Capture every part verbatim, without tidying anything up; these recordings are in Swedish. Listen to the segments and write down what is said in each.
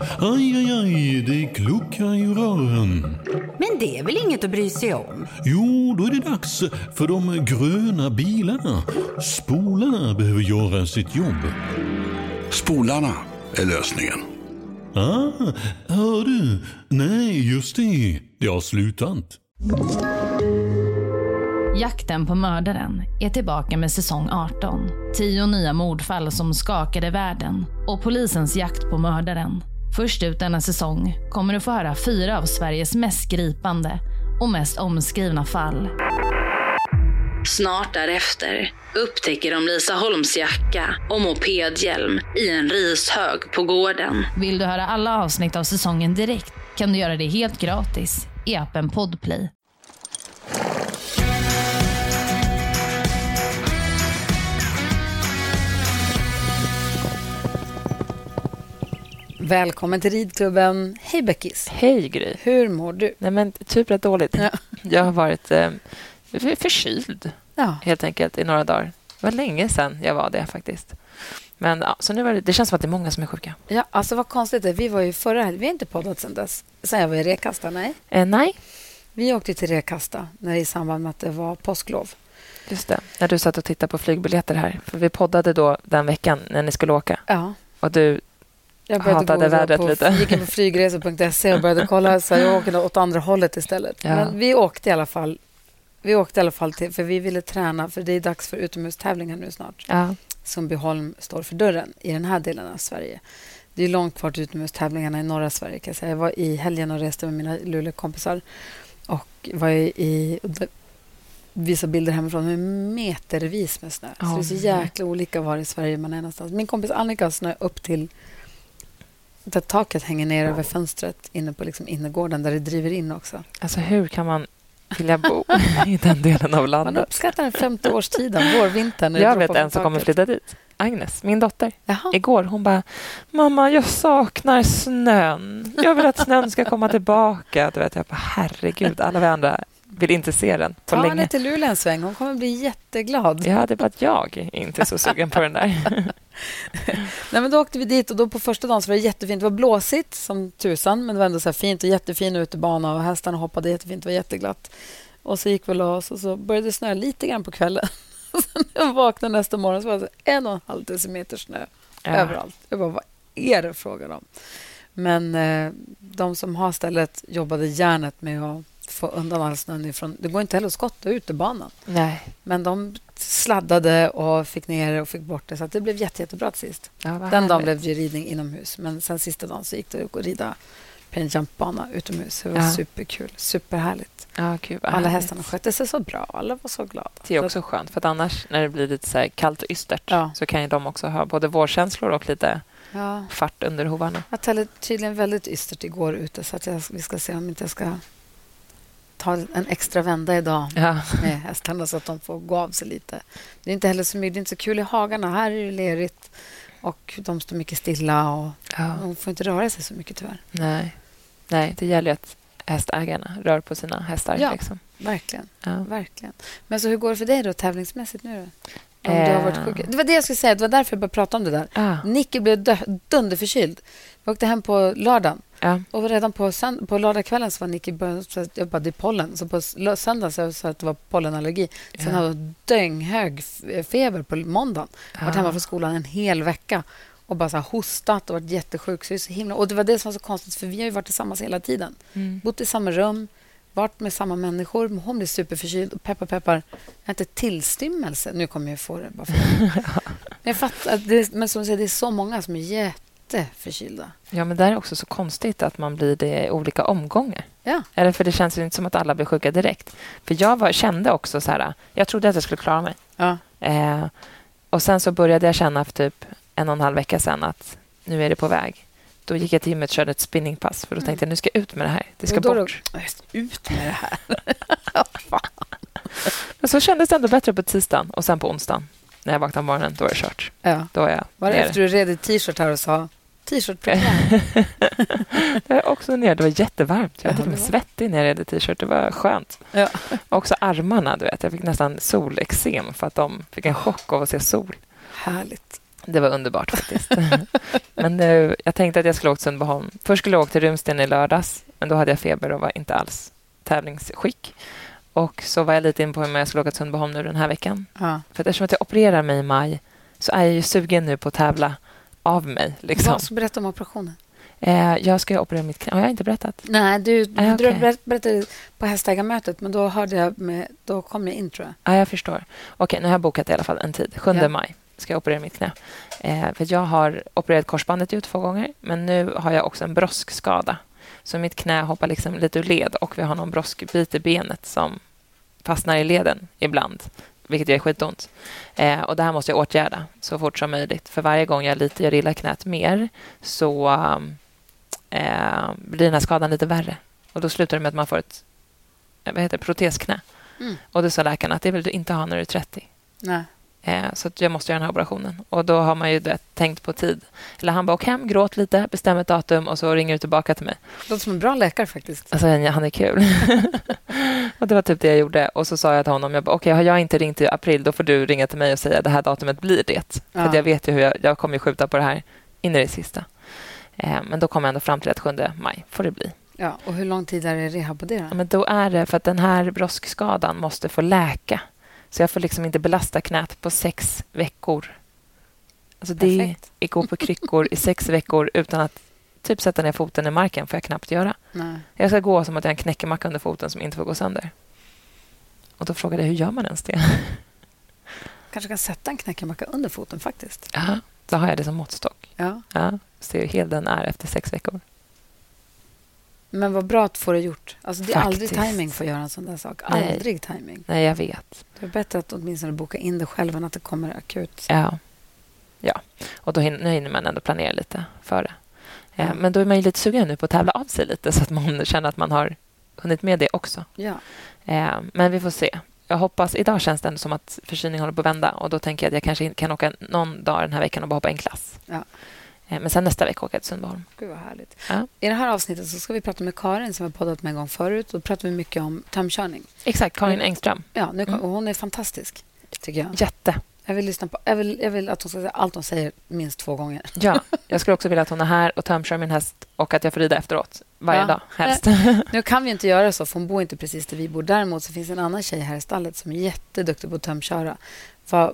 Aj, aj, aj, det kluckar i rören. Men det är väl inget att bry sig om? Jo, då är det dags för de gröna bilarna. Spolarna behöver göra sitt jobb. Spolarna är lösningen. Ah, hör du? Nej, just det. Det har slutat. Jakten på mördaren är tillbaka med säsong arton. Tio nya mordfall som skakade världen och polisens jakt på mördaren. Först ut denna säsong kommer du få höra fyra av Sveriges mest gripande och mest omskrivna fall. Snart därefter upptäcker de Lisa Holms jacka och mopedhjälm i en rishög på gården. Vill du höra alla avsnitt av säsongen direkt kan du göra det helt gratis i appen Podplay. Välkommen till ridklubben. Hej Beckis. Hej Gry. Hur mår du? Nej men typ rätt dåligt. Ja. Jag har varit eh, förkyld ja. helt enkelt i några dagar. Det var länge sedan jag var det faktiskt. Men ja, så nu var det, det känns som att det är många som är sjuka. Ja, alltså vad konstigt det. Vi var ju förra helgen. Vi har inte poddat sedan dess. Sen jag var i Rekasta, nej? Eh, nej. Vi åkte till Rekasta när i samband med att det var påsklov. Just det. När du satt och tittade på flygbiljetter här. För vi poddade då den veckan när ni skulle åka. Ja. Och du jag hatade vädret på, lite. Jag gick in på flygresor punkt se och började kolla så jag åkte åt andra hållet istället. Ja. Men vi åkte i alla fall. Vi åkte i alla fall till, för vi ville träna för det är dags för utomhustävlingar nu snart. Ja. Sundbyholm står för dörren i den här delen av Sverige. Det är långt kvar till utomhustävlingarna i norra Sverige kan jag säga. Jag var i helgen och reste med mina Luleå-kompisar och var i visade bilder hemifrån med metervis med snö. Oh, så det är så jäkla olika var i Sverige man är någonstans. Min kompis Annika har snö upp till där taket hänger ner över fönstret inne på liksom innergården där det driver in också. Alltså hur kan man vilja bo i den delen av landet? Man uppskattar den femte årstiden, vårvintern. Jag vet en som kommer flytta dit. Agnes, min dotter. Jaha. Igår, hon bara, mamma, jag saknar snön. Jag vill att snön ska komma tillbaka. Du vet, jag bara, herregud, alla vi andra vill inte se den på Ta länge. Ta henne till Luleå en sväng, hon kommer bli jätteglad. Ja, det är bara att jag inte är så sugen på den där. Nej, men då åkte vi dit och då på första dagen så var det jättefint. Det var blåsigt som tusan, men det var ändå så här fint och jättefin utebana och hästarna hoppade jättefint, det var jätteglatt. Och så gick vi och oss och så började det snöa lite grann på kvällen. Och sen när jag vaknade nästa morgon så var det en och en halv decimeter snö ja. överallt. Jag bara, vad är det frågan om? Men eh, de som har stället jobbade järnet med att få undan all snön ifrån. Det går inte heller att skotta ut i banan. Nej. Men de sladdade och fick ner det och fick bort det. Så att det blev jätte, jättebra till sist. Ja, Den härligt. dagen blev det ridning inomhus. Men sen sista dagen så gick det att rida på en jumpbana utomhus. Det var ja. superkul. Superhärligt. Ja, kul, alla härligt. hästarna skötte sig så bra. Alla var så glada. Det är också skönt. För att annars när det blir lite så här kallt och ystert ja. så kan ju de också ha både vårkänslor och lite ja. fart under hovarna. Jag tällde tydligen väldigt ystert igår ute. Så att jag, vi ska se om inte jag ska ta en extra vända idag ja. med hästarna så att de får gå av sig lite. Det är inte heller så mycket, det är inte så kul i hagarna. Här är det lerigt och de står mycket stilla och ja. de får inte röra sig så mycket tyvärr. Nej, Nej det gäller ju att hästägarna rör på sina hästar. Ja, liksom. verkligen. Ja. verkligen. Men så hur går det för dig då tävlingsmässigt nu då? Om äh. du har varit sjuk. Det var det jag skulle säga, det var därför jag började prata om det där. Ah. Nicky blev dö- dunderförkyld. Vi åkte hem på lördagen. Ja. Och redan på, sönd- på lördagskvällen så var Nicky började, jag bara, det är pollen. Så på söndagen så sa jag att det var pollenallergi. Sen ja. hade jag dynghög feber på måndagen. Jag ja. varit hemma från skolan en hel vecka. Och bara så här hostat och varit jättesjuk. Så det, är så himla... och det var det som var så konstigt. För vi har ju varit tillsammans hela tiden. Mm. Bott i samma rum. Varit med samma människor. Hon blev superförkyld. Och peppar, peppar. Jag har inte tillstymmelse. Nu kommer jag få det. Bara för det. Men jag fattar. Att det, men som du säger, det är så många som är jätteförkylda. Ja, men det är också så konstigt att man blir det i olika omgångar. Ja. Eller för det känns ju inte som att alla blir sjuka direkt. För jag var, kände också så här, jag trodde att jag skulle klara mig. Ja. Eh, och sen så började jag känna för typ en och en halv vecka sedan att nu är det på väg. Då gick jag till gymmet och körde ett spinningpass. För då tänkte jag, nu ska jag ut med det här. Det ska då bort. Då, ut med det här. Men så kändes det ändå bättre på tisdagen. Och sen på onsdagen, när jag vaknade på morgonen, då är det kört. Ja. Då är jag var det nere. efter du red i t-shirt här och sa t-shirt på Det är också ner. Det var jättevarmt. Jag var till och med svettig när jag red i t-shirt. Det var skönt. Ja. Och också armarna, du vet. Jag fick nästan solexem för att de fick en chock av att se sol. Härligt. Det var underbart faktiskt. Men nu, jag tänkte att jag skulle åka till Sundbyholm. Först skulle jag åka till Runsten i lördags, men då hade jag feber och var inte alls tävlingsskick. Och så var jag lite in på hur jag skulle åka till Sundbyholm nu den här veckan. Ja. För att eftersom att jag opererar mig i maj så är jag ju sugen nu på att tävla av mig. Liksom. Vad ska berätta om operationen? Eh, jag ska operera mitt knä. Har jag inte berättat? Nej, du, Ah, du okay. berättade på hästägarmötet, men då hörde jag med, då kom jag in, tror jag. Ja, jag förstår. Okej, nu har jag bokat i alla fall en tid. sjunde Ja. maj ska jag operera mitt knä. Eh, för jag har opererat korsbandet ut två gånger, men nu har jag också en broskskada. Så mitt knä hoppar liksom lite ur led och vi har någon broskbit i benet som fastnar i leden ibland, vilket gör skitont. Eh, och det här måste jag åtgärda så fort som möjligt. För varje gång jag lite gör illa knät mer så eh, blir den här skadan lite värre. Och då slutar det med att man får ett vad heter det, protesknä. Mm. Och det sa läkaren att det vill du inte ha när du är trettio. Nej. Eh, så att jag måste göra den här operationen. Och då har man ju det, tänkt på tid. Eller han bara, åk hem, gråt lite, bestäm ett datum och så ringer du tillbaka till mig. Det låter som en bra läkare faktiskt. Alltså han är kul. Och det var typ det jag gjorde. Och så sa jag till honom, jag bara, okej, har jag inte ringt i april, då får du ringa till mig och säga det här datumet blir det. Ja. För att jag vet ju hur jag, jag kommer ju skjuta på det här in i det sista. Eh, men då kommer jag ändå fram till att sjunde maj får det bli. Ja, och hur lång tid är det rehab på det då? Ja, men då är det för att den här broskskadan måste få läka. Så jag får liksom inte belasta knät på sex veckor. Alltså Perfekt. det är gå på kryckor i sex veckor utan att typ sätta ner foten i marken får jag knappt göra. Nej. Jag ska gå som att jag har en knäckemacka under foten som inte får gå sönder. Och då frågade jag, hur gör man ens det? Kanske kan sätta en knäckemacka under foten faktiskt. Ja, då har jag det som måttstock. Ja. Ja, så hur hel den är efter sex veckor. Men vad bra att få det gjort. Alltså det är Faktiskt. aldrig timing för att göra en sån där sak. Nej. Aldrig timing. Nej, jag vet. Det är bättre att åtminstone boka in det själv än att det kommer akut. Ja, ja. Och då hinner, nu hinner man ändå planera lite för det. Eh, Ja. Men då är man ju lite sugen nu på att tävla av sig lite så att man känner att man har hunnit med det också. Ja. Eh, men vi får se. Jag hoppas, idag känns det ändå som att förkylningen håller på att vända och då tänker jag att jag kanske kan åka någon dag den här veckan och bara hoppa en klass. Ja. Eh, men sen nästa vecka åker jag till Sundbyholm. Gud vad härligt. Ja. I det här avsnittet så ska vi prata med Karin som vi har poddat med en gång förut. Då pratar vi mycket om tömkörning. Exakt, Karin Engström. Ja, nu, Mm. och hon är fantastisk, tycker jag. Jätte. Jag vill, lyssna på, jag vill, jag vill att hon ska säga allt hon säger minst två gånger. Ja, jag skulle också vilja att hon är här och tömkör min häst och att jag får rida efteråt varje Ja. dag, helst. Nu kan vi inte göra så, för hon bor inte precis där vi bor. Däremot så finns det en annan tjej här i stallet som är jätteduktig på att tömköra. Vad,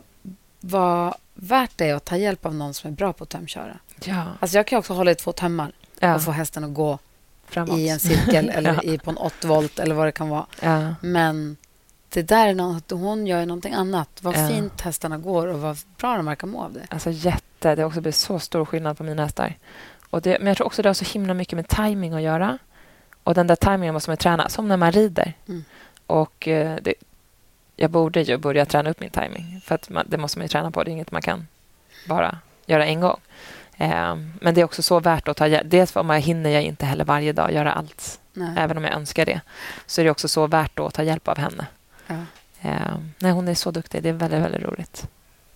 vad värt det är att ta hjälp av någon som är bra på att tömköra. Ja, Alltså jag kan också hålla i två tömmar ja. och få hästen att gå Framåt. i en cirkel eller Ja. i, på en åtta volt eller vad det kan vara. Ja. Men det där är något, hon gör ju någonting annat. Vad Ja. fint hästarna går och vad bra de verkar må av det. Alltså jätte. Det har också blivit så stor skillnad på mina hästar. Och det, men jag tror också det har så himla mycket med timing att göra. Och den där timingen måste man träna, som när man rider. Mm. Och eh, det, jag borde ju börja träna upp min timing. För att man, det måste man ju träna på. Det är inget man kan bara göra en gång. Eh, men det är också så värt att ta hjälp. Dels för man hinner jag inte heller varje dag göra allt. Nej. Även om jag önskar det. Så är det också så värt att ta hjälp av henne. Ja. Eh, nej, hon är så duktig. Det är väldigt, väldigt roligt.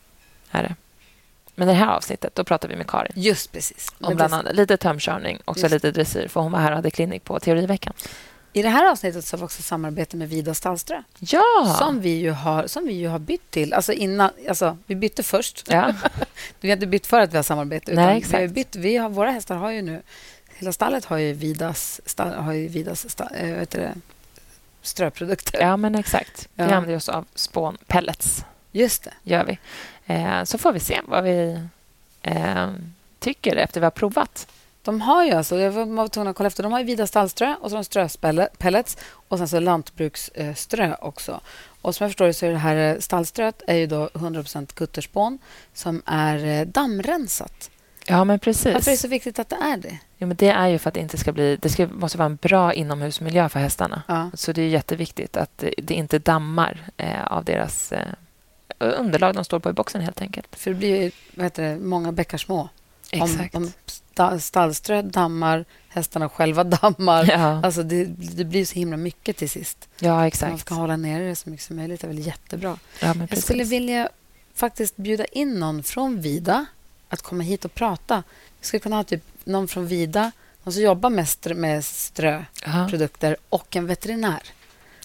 Är det. Men i det här avsnittet, då pratar vi med Karin. Just precis. Om Men bland det- annat lite tömkörning och så Just. lite dressyr. För hon var här och hade klinik på teoriveckan. I det här avsnittet så har vi också samarbete med Vida Stallströ. Ja! Som vi ju har, som vi ju har bytt till. Alltså innan, alltså vi bytte först. Ja. Vi har inte bytt för att vi har samarbete. Nej, utan exakt. Vi har bytt, vi har, våra hästar har ju nu... Hela stallet har ju Vidas, stall, har ju Vidas stall, äh, vet du det, ströprodukter. ja, men exakt. Vi Ja. använder oss av spån pellets. Just det. Gör vi. Eh, så får vi se vad vi eh, tycker efter vi har provat. De har ju alltså, jag var tvungen att kolla efter, de har ju Vida stallströ och så har de ströpellets och sen så lantbruksströ också. Och som jag förstår det så är det här stallströet är ju då hundra procent kutterspån som är eh, dammrensat. Ja, men precis. Varför är det så viktigt att det är det? Jo, men det är ju för att det inte ska bli... Det ska, måste vara en bra inomhusmiljö för hästarna. Ja. Så det är jätteviktigt att det, det inte dammar eh, av deras eh, underlag de står på i boxen helt enkelt. För det blir ju, vad heter det, många bäckar små. Exakt. Om, om sta- stallströ dammar, hästarna själva dammar. Ja, Alltså det, det blir så himla mycket till sist. ja, Man exakt. ska hålla ner det så mycket som möjligt. Det är väl jättebra. Ja, men Jag precis. skulle vilja faktiskt bjuda in någon från Vida att komma hit och prata. Vi skulle kunna ha typ någon från Vida, någon som jobbar med, strö, med ströprodukter Ja. och en veterinär.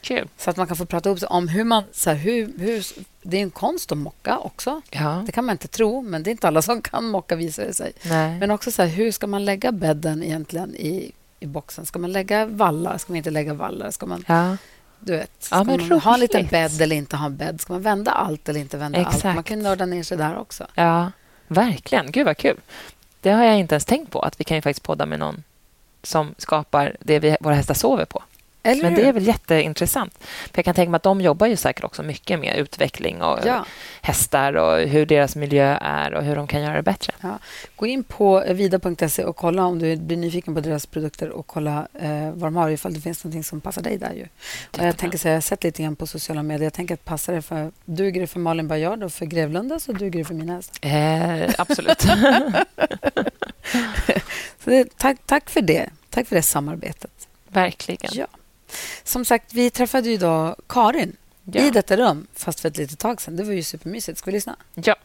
Kul. Så att man kan få prata upp sig om hur man... Så här, hur, hur, det är en konst att mocka också. Ja. Det kan man inte tro, men det är inte alla som kan mocka, visar det sig. Nej. Men också så här, hur ska man lägga bädden egentligen i, i boxen? Ska man lägga vallar? Ska man inte lägga vallar? Ska man... Ja. Du vet, ska Ja, men man ha en liten roligt. bädd eller inte ha en bädd? Ska man vända allt eller inte vända Exakt. allt? Man kan nörda ner sig där också. Ja, verkligen. Gud vad kul. Det har jag inte ens tänkt på, att vi kan ju faktiskt podda med någon som skapar det vi, våra hästar sover på. Eller Men hur? det är väl jätteintressant. För jag kan tänka mig att de jobbar ju säkert också mycket med utveckling och Ja. hästar och hur deras miljö är och hur de kan göra det bättre. Ja. Gå in på vida punkt se och kolla om du blir nyfiken på deras produkter och kolla eh, vad de har, ifall det finns något som passar dig där. Ju. Och jag tänker säga, jag har sett lite grann på sociala medier. Jag tänker att passar det för, duger det för Malin Bajard och för Grevlunda, så duger det för mina hästar. Eh, absolut. Så det, tack, tack för det. Tack för det samarbetet. Verkligen. Ja. Som sagt, vi träffade ju idag Karin Ja. i detta rum, fast för ett litet tag sedan. Det var ju supermysigt. Ska vi lyssna? Ja.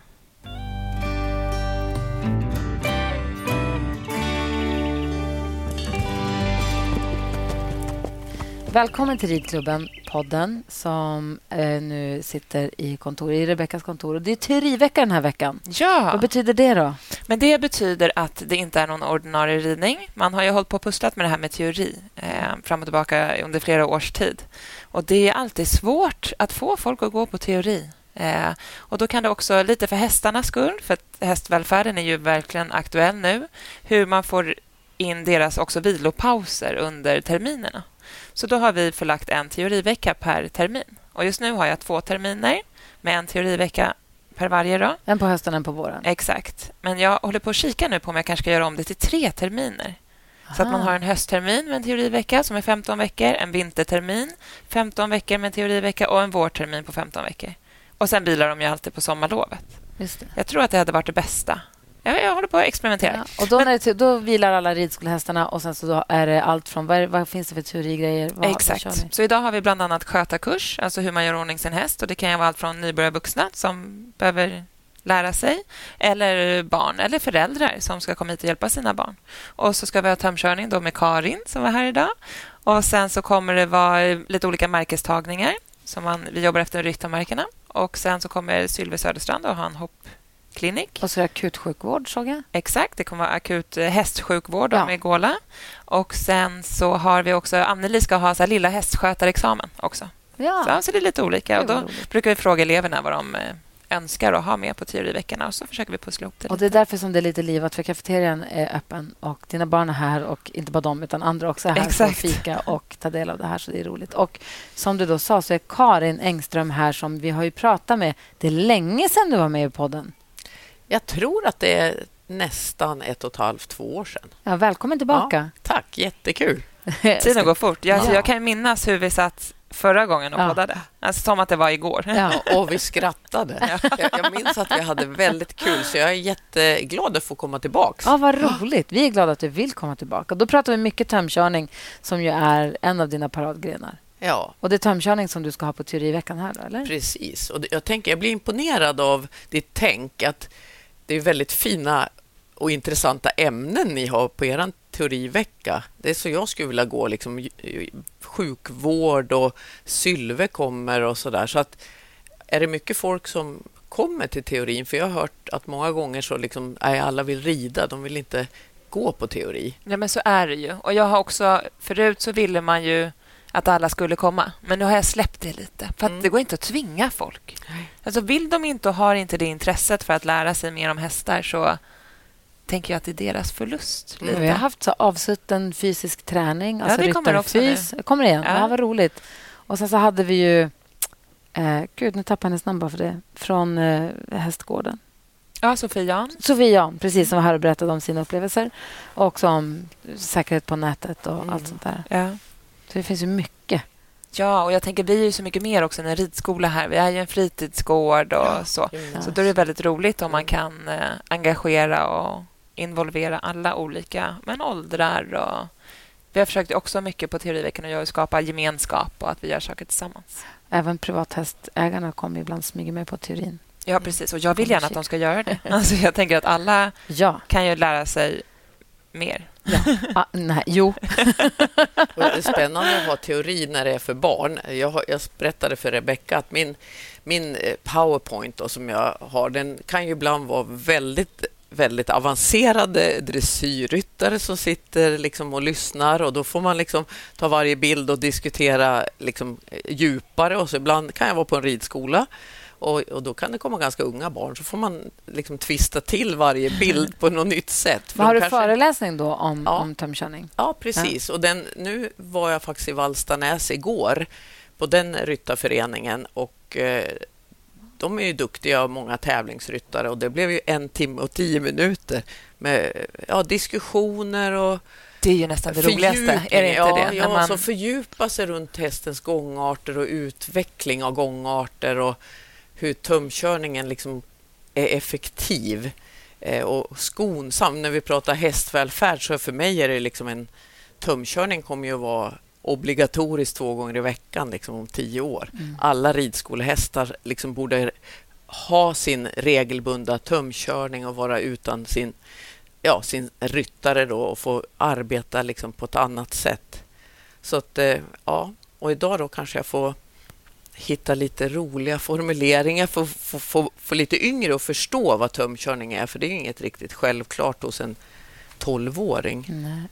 Välkommen till Ridklubben, podden som eh, nu sitter i kontor, i Rebeckas kontor. Och det är teorivecka den här veckan. Ja. Vad betyder det då? Men det betyder att det inte är någon ordinarie ridning. Man har ju hållit på och pusslat med det här med teori eh, fram och tillbaka under flera års tid. Och det är alltid svårt att få folk att gå på teori. Eh, och då kan det också, lite för hästarnas skull, för att hästvälfärden är ju verkligen aktuell nu, hur man får in deras också vilopauser under terminerna. Så då har vi förlagt en teorivecka per termin. Och just nu har jag två terminer med en teorivecka per varje då. En på hösten, en på våren. Exakt. Men jag håller på att kika nu på om jag kanske ska göra om det till tre terminer. Aha. Så att man har en hösttermin med en teorivecka som är femton veckor, en vintertermin, femton veckor med en teorivecka och en vårtermin på femton veckor. Och sen bilar de ju alltid på sommarlovet. Just det. Jag tror att det hade varit det bästa. Jag, jag håller på att experimentera. Ja. Och då, Men, när det, då vilar alla ridskolehästarna och sen så då är det allt från... Vad, är, vad finns det för teorigrejer? Vad, exakt. vad kör ni? Så idag har vi bland annat skötarkurs, alltså hur man gör ordning sin häst. Och det kan ju vara allt från nybörjarvuxna som behöver lära sig, eller barn eller föräldrar som ska komma hit och hjälpa sina barn. Och så ska vi ha tömkörning då med Karin som var här idag. Och sen så kommer det vara lite olika märkestagningar som man, vi jobbar efter ryttarmärkena. Och sen så kommer Sylve Söderstrand och ha en hoppklinik. Och så är det akutsjukvård, såg jag. Exakt, det kommer vara akut hästsjukvård Ja. med Gåla. Och sen så har vi också, Anneli ska ha så här lilla hästskötarexamen också. Ja. Så, så det är lite olika. Det Och då var roligt. brukar vi fråga eleverna vad de eh, önskar att ha med på teoriveckorna och så försöker vi pussla ihop det Och lite. det är därför som det är lite livat, för kafeterian är öppen och dina barn är här och inte bara de utan andra också är här för att Exakt. fika och ta del av det här, så det är roligt. Och som du då sa så är Karin Engström här som vi har ju pratat med. Det är länge sedan du var med i podden. Jag tror att det är nästan ett och ett halvt, två år sedan. Ja, välkommen tillbaka. Ja, tack, jättekul. Tiden går fort. Jag, Ja. jag kan minnas hur vi satt förra gången och Ja. poddade. Alltså, som att det var igår. Ja. Och vi skrattade. Jag, jag minns att vi hade väldigt kul, så jag är jätteglad att få komma tillbaka. Ja, vad roligt. Vi är glada att du vill komma tillbaka. Då pratar vi mycket tömkörning som ju är en av dina paradgrenar. Ja, Och det är tömkörning som du ska ha på teoriveckan här då, eller? precis. Och det- jag tänker, jag blir imponerad av ditt tänk, att det är väldigt fina och intressanta ämnen ni har på er teorivecka. Det är så jag skulle vilja gå, liksom sjukvård och Sylve kommer och så där. Så att är det mycket folk som kommer till teorin? För jag har hört att många gånger så liksom, nej, alla vill rida, de vill inte gå på teori. Ja, men så är det ju. Och jag har också, förut så ville man ju att alla skulle komma. Men nu har jag släppt det lite. För att Mm. det går inte att tvinga folk. Alltså vill de inte och har inte det intresset för att lära sig mer om hästar, så tänker jag att det är deras förlust. Mm. Lite. Vi har haft så avsutten fysisk träning, Ja, alltså det kommer också ryttarfys. Det kommer igen. Ja. Ja, vad roligt. Och sen så hade vi ju... Eh, gud, nu tappar jag hennes namn bara för det. Från eh, hästgården. Ja, Sofie Jan. Sofie Jan, precis, som var här och berättade om sina upplevelser. Och också om säkerhet på nätet och Mm. allt sånt där. Ja. Så det finns ju mycket. Ja, och jag tänker vi är ju så mycket mer också än en ridskola här. Vi är ju en fritidsgård och Ja. så. Ja. Så då är det väldigt roligt om man kan eh, engagera och involvera alla olika, men åldrar och... Vi har försökt också mycket på teoriveckan att skapa gemenskap och att vi gör saker tillsammans. Även privathästägarna kommer ibland smyga med på teorin. Ja, precis. Och jag vill gärna att de ska göra det. Alltså, jag tänker att alla Ja. kan ju lära sig mer. Ah, nej, jo. Och det är spännande att ha teori när det är för barn. Jag, har, jag berättade för Rebecca att min, min PowerPoint då, som jag har, den kan ju ibland vara väldigt, väldigt avancerade dressyrryttare som sitter liksom och lyssnar, och då får man liksom ta varje bild och diskutera liksom djupare. Och så ibland kan jag vara på en ridskola. Och, och då kan det komma ganska unga barn, så får man liksom twista till varje bild på något nytt sätt. Har du kanske... föreläsning då om, ja. om tömkörning? Ja, precis. Ja. Och den, nu var jag faktiskt i Vallstanäs igår på den ryttarföreningen, och eh, de är ju duktiga och många tävlingsryttare, och det blev ju en timme och tio minuter med ja, diskussioner och det är ju nästan det roligaste, är det inte ja, det? Ja, När man... så fördjupa sig runt hästens gångarter och utveckling av gångarter och hur tömkörningen liksom är effektiv eh, och skonsam. När vi pratar hästvälfärd, så för mig är det liksom en tömkörning kommer ju att vara obligatoriskt två gånger i veckan liksom om tio år. Mm. Alla ridskolehästar liksom borde ha sin regelbundna tömkörning och vara utan sin, ja, sin ryttare då, och få arbeta liksom på ett annat sätt. Så att, eh, ja, och idag då kanske jag får hitta lite roliga formuleringar för att få, få, få lite yngre att förstå vad tömkörning är, för det är ju inget riktigt självklart hos en tolvåring. Nej.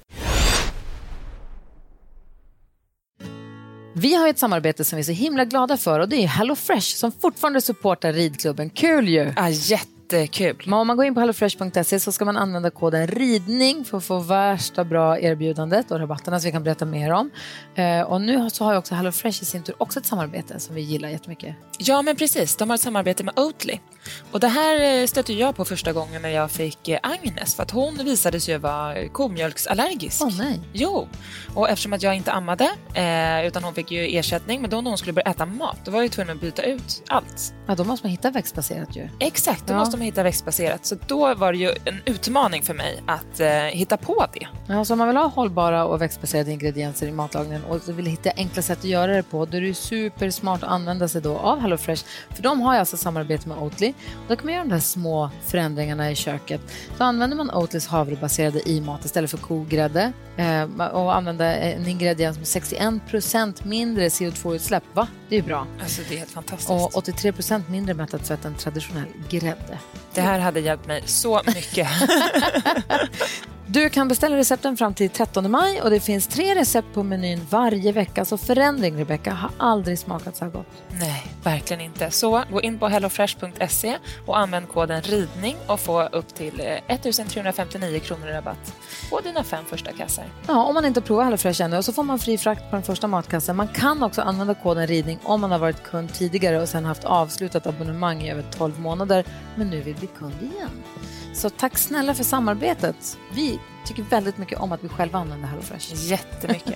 Vi har ett samarbete som vi är så himla glada för, och det är HelloFresh som fortfarande supportar ridklubben. Kul ju! Ja, jättekul. Men om man går in på hellofresh punkt se så ska man använda koden ridning för att få värsta bra erbjudandet och rabatterna som vi kan berätta mer om. Eh, och nu så har ju också HelloFresh i sin tur också ett samarbete som vi gillar jättemycket. Ja, men precis. De har ett samarbete med Oatly. Och det här stötte jag på första gången när jag fick Agnes, för att hon visade sig vara komjölksallergisk. Åh oh, nej. Jo, och eftersom att jag inte ammade, eh, utan hon fick ju ersättning, men då när hon skulle börja äta mat, då var jag ju tvungen att byta ut allt. Ja, då måste man hitta växtbaserat ju. Exakt, då ja. måste man hitta växtbaserat. Så då var det ju en utmaning för mig att eh, hitta på det. Ja, så om man vill ha hållbara och växtbaserade ingredienser i matlagningen och vill hitta enkla sätt att göra det på, då är det ju supersmart att använda sig då av HelloFresh. För de har ju alltså samarbete med Oatly. Då kan man göra de här små förändringarna i köket. Så använder man Oatlys havrebaserade i mat istället för kogrädde eh, och använder en ingrediens med sextioen procent mindre C O två-utsläpp. Va? Det är ju bra. Alltså det är helt fantastiskt. Och åttiotre procent mindre mättat fett än traditionell grädde. Det här hade hjälpt mig så mycket. Du kan beställa recepten fram till trettonde maj och det finns tre recept på menyn varje vecka. Så förändring, Rebecca, har aldrig smakat så här gott. Nej, verkligen inte. Så gå in på hellofresh punkt se och använd koden ridning och få upp till ettusentrehundrafemtionio kronor i rabatt på dina fem första kassar. Ja, om man inte provar HelloFresh ännu, och så får man fri frakt på den första matkassen. Man kan också använda koden ridning om man har varit kund tidigare och sen haft avslutat abonnemang i över tolv månader, men nu vill bli kund igen. Så tack snälla för samarbetet. Vi tycker väldigt mycket om att vi själva använder HelloFresh. Jättemycket.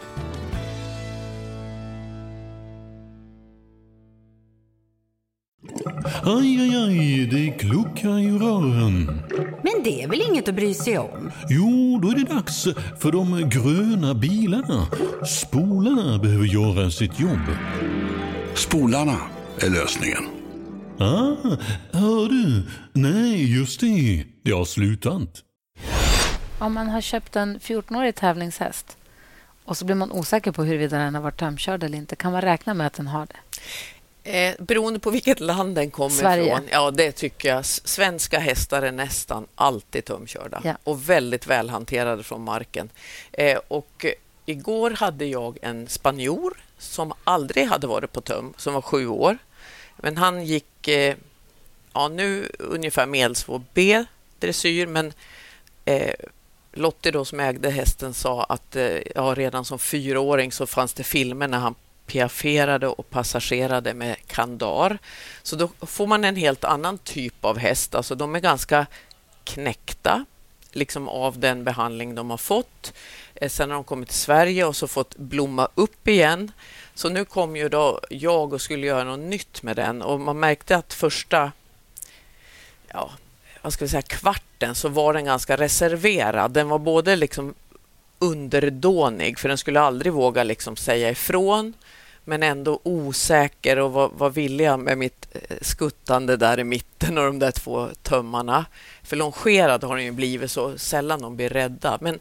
Aj, aj, aj, det kluckar i rören. Men det är väl inget att bry sig om? Jo, då är det dags för de gröna bilarna. Spolarna behöver göra sitt jobb. Spolarna är lösningen. Ah, hör du? Nej, just det. Det har slutat. Om man har köpt en fjortonårig tävlingshäst och så blir man osäker på huruvida den har varit tömkörd eller inte, kan man räkna med att den har det? Eh, beroende på vilket land den kommer Sverige. ifrån. Ja, det tycker jag. Svenska hästar är nästan alltid tömkörda. Ja. Och väldigt välhanterade från marken. Eh, och eh, igår hade jag en spanjor som aldrig hade varit på töm, som var sju år. Men han gick eh, ja, nu ungefär medelsvår B-dressyr, men eh, Lottie då som ägde hästen sa att eh, ja, redan som fyraåring så fanns det filmer när han piafferade och passagerade med kandar. Så då får man en helt annan typ av häst. Alltså de är ganska knäckta liksom av den behandling de har fått. Eh, sen har de kommit till Sverige och så fått blomma upp igen. Så nu kom ju då jag och skulle göra något nytt med den. Och man märkte att första ja, vad ska vi säga, kvarten så var den ganska reserverad. Den var både liksom underdånig, för den skulle aldrig våga liksom säga ifrån, men ändå osäker och var, var villig med mitt skuttande där i mitten och de där två tömmarna. För longerad har den ju blivit så sällan de blir rädda. Men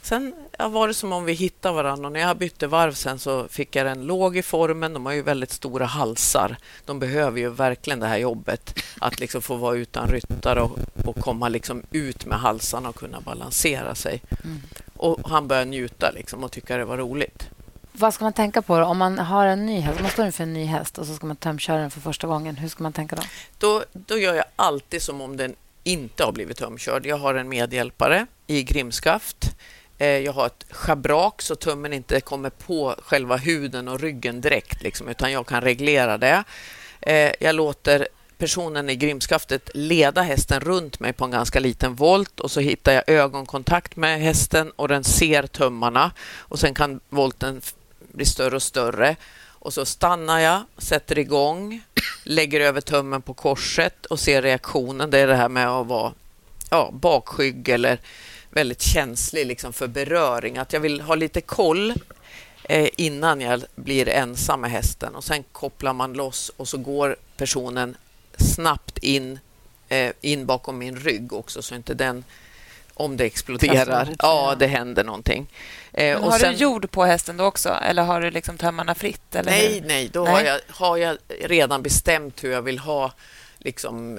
sen ja, var det som om vi hittade varandra. Och när jag bytte varv sen så fick jag den låg i formen. De har ju väldigt stora halsar. De behöver ju verkligen det här jobbet. Att liksom få vara utan ryttare och, och komma liksom ut med halsarna och kunna balansera sig. Mm. Och han började njuta liksom och tycka det var roligt. Vad ska man tänka på då? Om man har en ny häst, man står inför en ny häst och så ska man tömköra den för första gången. Hur ska man tänka då? Då, då gör jag alltid som om den inte har blivit tömkörd. Jag har en medhjälpare i grimskaft. Eh, jag har ett schabrak så tummen inte kommer på själva huden och ryggen direkt, liksom, utan jag kan reglera det. Eh, jag låter personen i grimskaftet leda hästen runt mig på en ganska liten volt och så hittar jag ögonkontakt med hästen och den ser tummarna och sen kan volten bli större och större. Och så stannar jag, sätter igång, lägger över tummen på korset och ser reaktionen. Det är det här med att vara ja, bakskygg eller väldigt känslig liksom för beröring. Att jag vill ha lite koll eh, innan jag blir ensam med hästen. Och sen kopplar man loss och så går personen snabbt in, eh, in bakom min rygg också så inte den, om det exploderar, ja det händer någonting. Eh, och har sen, du jord på hästen då också? Eller har du liksom tömmarna fritt? Eller nej, hur? nej. Då nej. Har, jag, har jag redan bestämt hur jag vill ha liksom,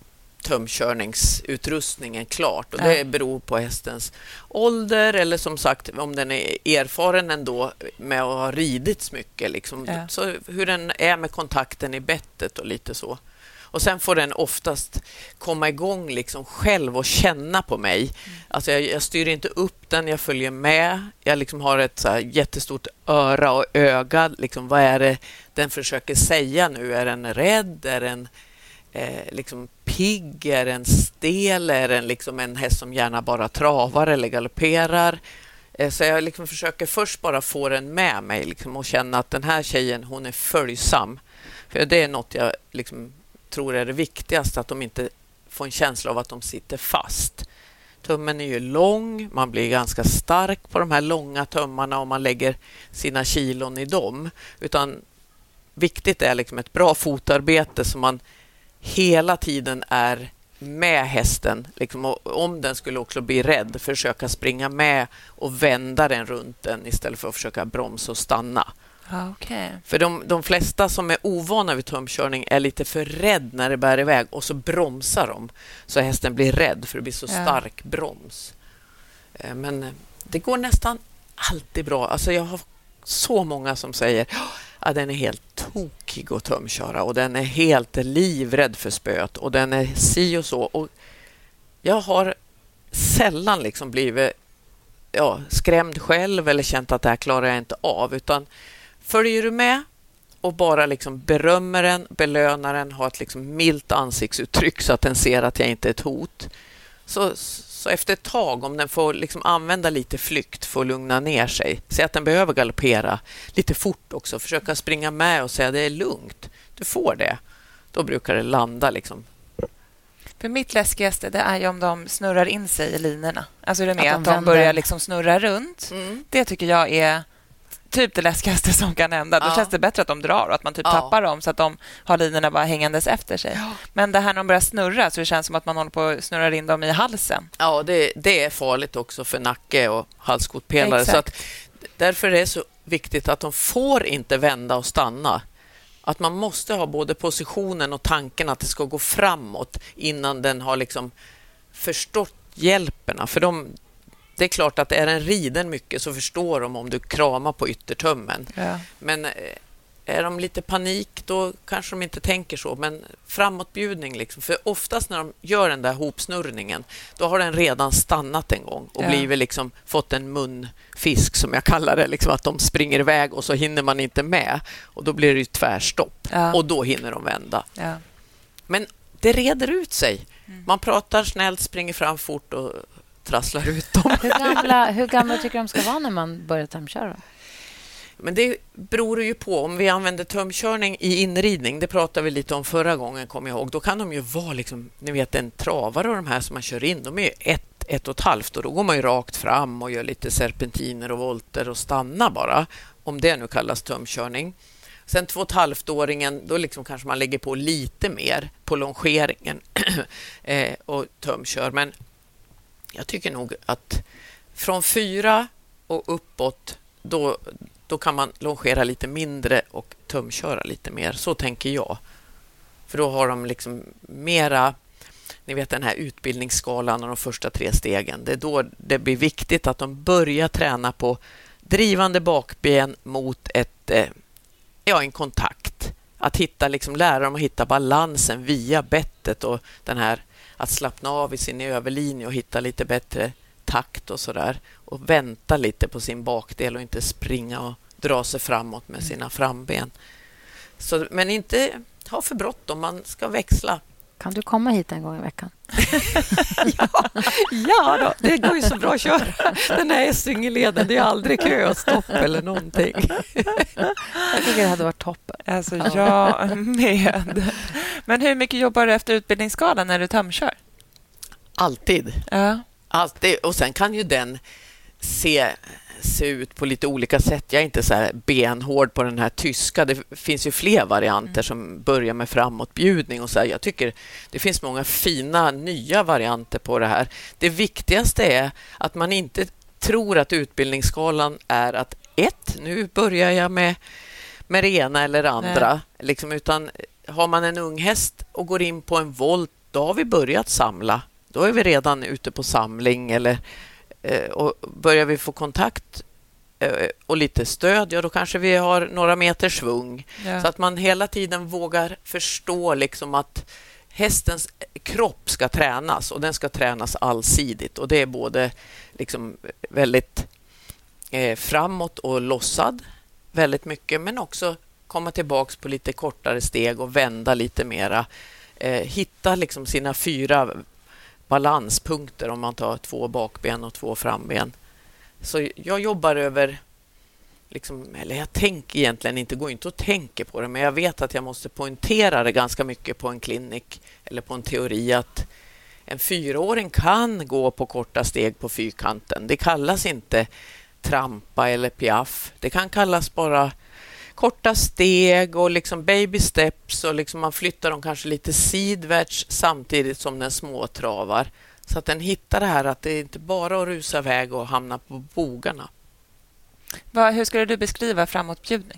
tömkörningsutrustningen klart. Och ja. Det beror på hästens ålder eller som sagt om den är erfaren ändå med att ha ridits mycket. Liksom. Ja. Så hur den är med kontakten i bettet och lite så. Och sen får den oftast komma igång liksom själv och känna på mig. Mm. Alltså jag, jag styr inte upp den, jag följer med. Jag liksom har ett så här jättestort öra och öga. Liksom, vad är det den försöker säga nu? Är den rädd? Är den eh, liksom pigg? Är den stel? Är den liksom en häst som gärna bara travar eller galopperar? Eh, så jag liksom försöker först bara få den med mig liksom, och känna att den här tjejen, hon är följsam. För det är något jag liksom tror är det viktigaste, att de inte får en känsla av att de sitter fast. Tummen är ju lång, man blir ganska stark på de här långa tummarna om man lägger sina kilon i dem. Utan viktigt är liksom ett bra fotarbete så man hela tiden är med hästen. Liksom, och om den skulle också bli rädd, försöka springa med och vända den runt den istället för att försöka bromsa och stanna. Okay. För de, de flesta som är ovana vid tömkörning är lite för rädd när det bär iväg och så bromsar de. Så hästen blir rädd för det blir så ja. stark broms. Men det går nästan alltid bra. Alltså jag har så många som säger att den är helt tokig att tömköra och den är helt livrädd för spöet och den är si och så. Och jag har sällan liksom blivit ja, skrämd själv eller känt att det här klarar jag inte av, utan följer du med och bara liksom berömmer den, belönar den, har ett liksom milt ansiktsuttryck så att den ser att jag inte är ett hot. Så, så efter ett tag, om den får liksom använda lite flykt för att lugna ner sig, se att den behöver galoppera lite fort också, försöka springa med och säga det är lugnt, du får det. Då brukar det landa liksom. För mitt läskigaste det är ju om de snurrar in sig i linorna. Alltså det är med att, att de, de de börjar liksom snurra runt. Mm. Det tycker jag är typ det läskigaste som kan hända. Då ja. känns det bättre att de drar och att man typ ja. tappar dem så att de har linorna bara hängandes efter sig. Ja. Men det här när de börjar snurra så det känns som att man håller på att snurra in dem i halsen. Ja, det, det är farligt också för nacke och halskotpelare. Så att, därför är det så viktigt att de får inte vända och stanna. Att man måste ha både positionen och tanken att det ska gå framåt innan den har liksom förstått hjälperna. För de, det är klart att är en riden mycket så förstår de om du kramar på yttertummen. Ja. Men är de lite panik då kanske de inte tänker så. Men framåtbjudning liksom. För oftast när de gör den där hopsnurrningen då har den redan stannat en gång och ja. blivit liksom, fått en munfisk som jag kallar det. Liksom, att de springer iväg och så hinner man inte med. Och då blir det ju tvärstopp. Ja. Och då hinner de vända. Ja. Men det reder ut sig. Mm. Man pratar snällt, springer fram fort och trasslar ut dem. Hur gamla, hur gamla tycker de ska vara när man börjar tömköra? Men det beror ju på. Om vi använder tömkörning i inridning, det pratade vi lite om förra gången, kommer jag ihåg. Då kan de ju vara liksom, ni vet en travare och de här som man kör in, de är ju ett, ett och ett halvt och då går man ju rakt fram och gör lite serpentiner och volter och stannar bara. Om det nu kallas tömkörning. Sen två och ett halvt-åringen, då liksom kanske man lägger på lite mer på longeringen och tömkör. Men jag tycker nog att Från fyra och uppåt, då, då kan man longera lite mindre och tömköra lite mer. Så tänker jag. För då har de liksom mera, ni vet den här utbildningsskalan och de första tre stegen. Det är då det blir viktigt att de börjar träna på drivande bakben mot ett, ja, en kontakt. Att hitta, liksom, lära dem att hitta balansen via bettet och den här att slappna av i sin överlinje och hitta lite bättre takt och sådär. Och vänta lite på sin bakdel och inte springa och dra sig framåt med sina framben. Så, men inte ha för bråttom, man ska växla. Kan du komma hit en gång i veckan? ja, ja då, det går ju så bra att köra. Den här Essingeleden, det är aldrig kö och stopp eller någonting. Jag tycker det hade varit toppen. Alltså, jag med. Men hur mycket jobbar du efter utbildningsskalan när du tömkör? Alltid. Ja. Alltid. Och sen kan ju den se... se ut på lite olika sätt. Jag är inte så här benhård på den här tyska. Det finns ju fler varianter som börjar med framåtbjudning och så här. Jag tycker det finns många fina nya varianter på det här. Det viktigaste är att man inte tror att utbildningsskalan är att ett, nu börjar jag med, med det ena eller det andra. Liksom, utan har man en ung häst och går in på en volt, då har vi börjat samla. Då är vi redan ute på samling eller och börjar vi få kontakt och lite stöd, ja då kanske vi har några meter svung. Ja. Så att man hela tiden vågar förstå liksom att hästens kropp ska tränas och den ska tränas allsidigt. Och det är både liksom väldigt eh, framåt och lossad väldigt mycket, men också komma tillbaks på lite kortare steg och vända lite mera. Eh, hitta liksom sina fyra balanspunkter om man tar två bakben och två framben. Så jag jobbar över liksom, eller jag tänker egentligen inte, går inte att tänka på det, men jag vet att jag måste poängtera det ganska mycket på en klinik eller på en teori att en fyraåring kan gå på korta steg på fyrkanten. Det kallas inte trampa eller piaff. Det kan kallas bara korta steg och liksom baby steps och liksom man flyttar dem kanske lite sidvärts samtidigt som den småtravar. Så att den hittar det här att det är inte bara att rusa iväg och hamna på bogarna. Vad, hur skulle du beskriva framåtbjudning?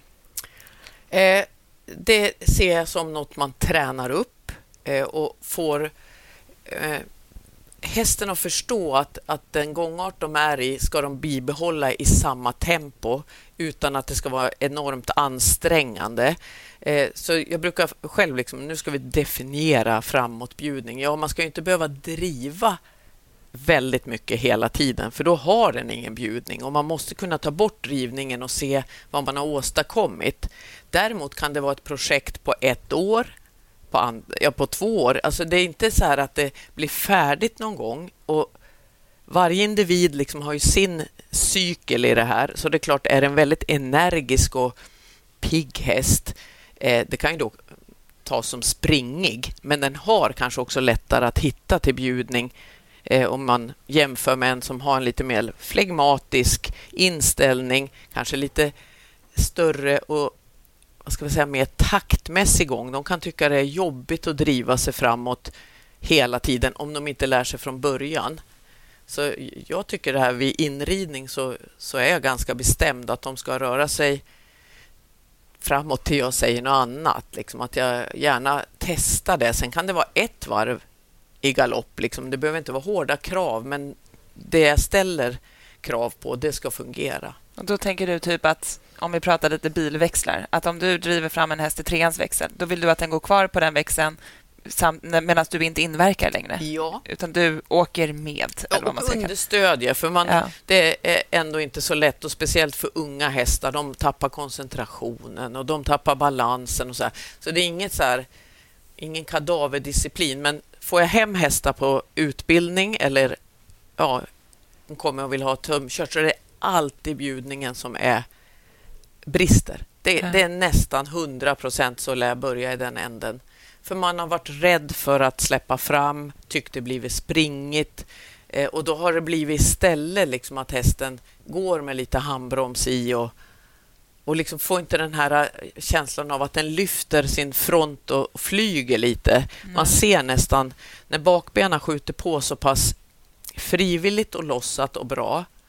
Eh, det ser jag som något man tränar upp eh, och får eh, hästen att förstå att, att den gångart de är i ska de bibehålla i samma tempo utan att det ska vara enormt ansträngande. Eh, så jag brukar själv, liksom, nu ska vi definiera framåtbjudning. Ja, man ska ju inte behöva driva väldigt mycket hela tiden, för då har den ingen bjudning och man måste kunna ta bort drivningen och se vad man har åstadkommit. Däremot kan det vara ett projekt på ett år, på, and- ja, på två år. Alltså det är inte så här att det blir färdigt någon gång och varje individ liksom har ju sin cykel i det här, så det är klart är en väldigt energisk och pigg häst. Eh, det kan ju då tas som springig, men den har kanske också lättare att hitta till bjudning eh, om man jämför med en som har en lite mer flegmatisk inställning, kanske lite större och vad ska vi säga, mer taktmässig gång. De kan tycka det är jobbigt att driva sig framåt hela tiden om de inte lär sig från början. Så jag tycker det här vid inridning så, så är jag ganska bestämd att de ska röra sig framåt till jag säger något annat. Liksom att jag gärna testar det. Sen kan det vara ett varv i galopp. Liksom. Det behöver inte vara hårda krav, men det jag ställer krav på, det ska fungera. Och då tänker du typ att, om vi pratar lite bilväxlar, att om du driver fram en häst i treans växel, då vill du att den går kvar på den växeln medan du inte inverkar längre. Ja. Utan du åker med. Eller vad man och understödjer, för man, ja. Det är ändå inte så lätt, och speciellt för unga hästar, de tappar koncentrationen och de tappar balansen och så här. Så det är inget så här, ingen kadaverdisciplin, men får jag hem hästar på utbildning eller ja, de kommer och vill ha tömkört, så är det alltid bjudningen som är brister. Det, ja. det är nästan hundra procent så lär jag börja i den änden. För man har varit rädd för att släppa fram, tyckt det blivit springigt. Eh, och då har det blivit istället liksom att hästen går med lite handbroms i och, och liksom får inte den här känslan av att den lyfter sin front och flyger lite. Mm. Man ser nästan när bakbenen skjuter på så pass frivilligt och lossat och bra,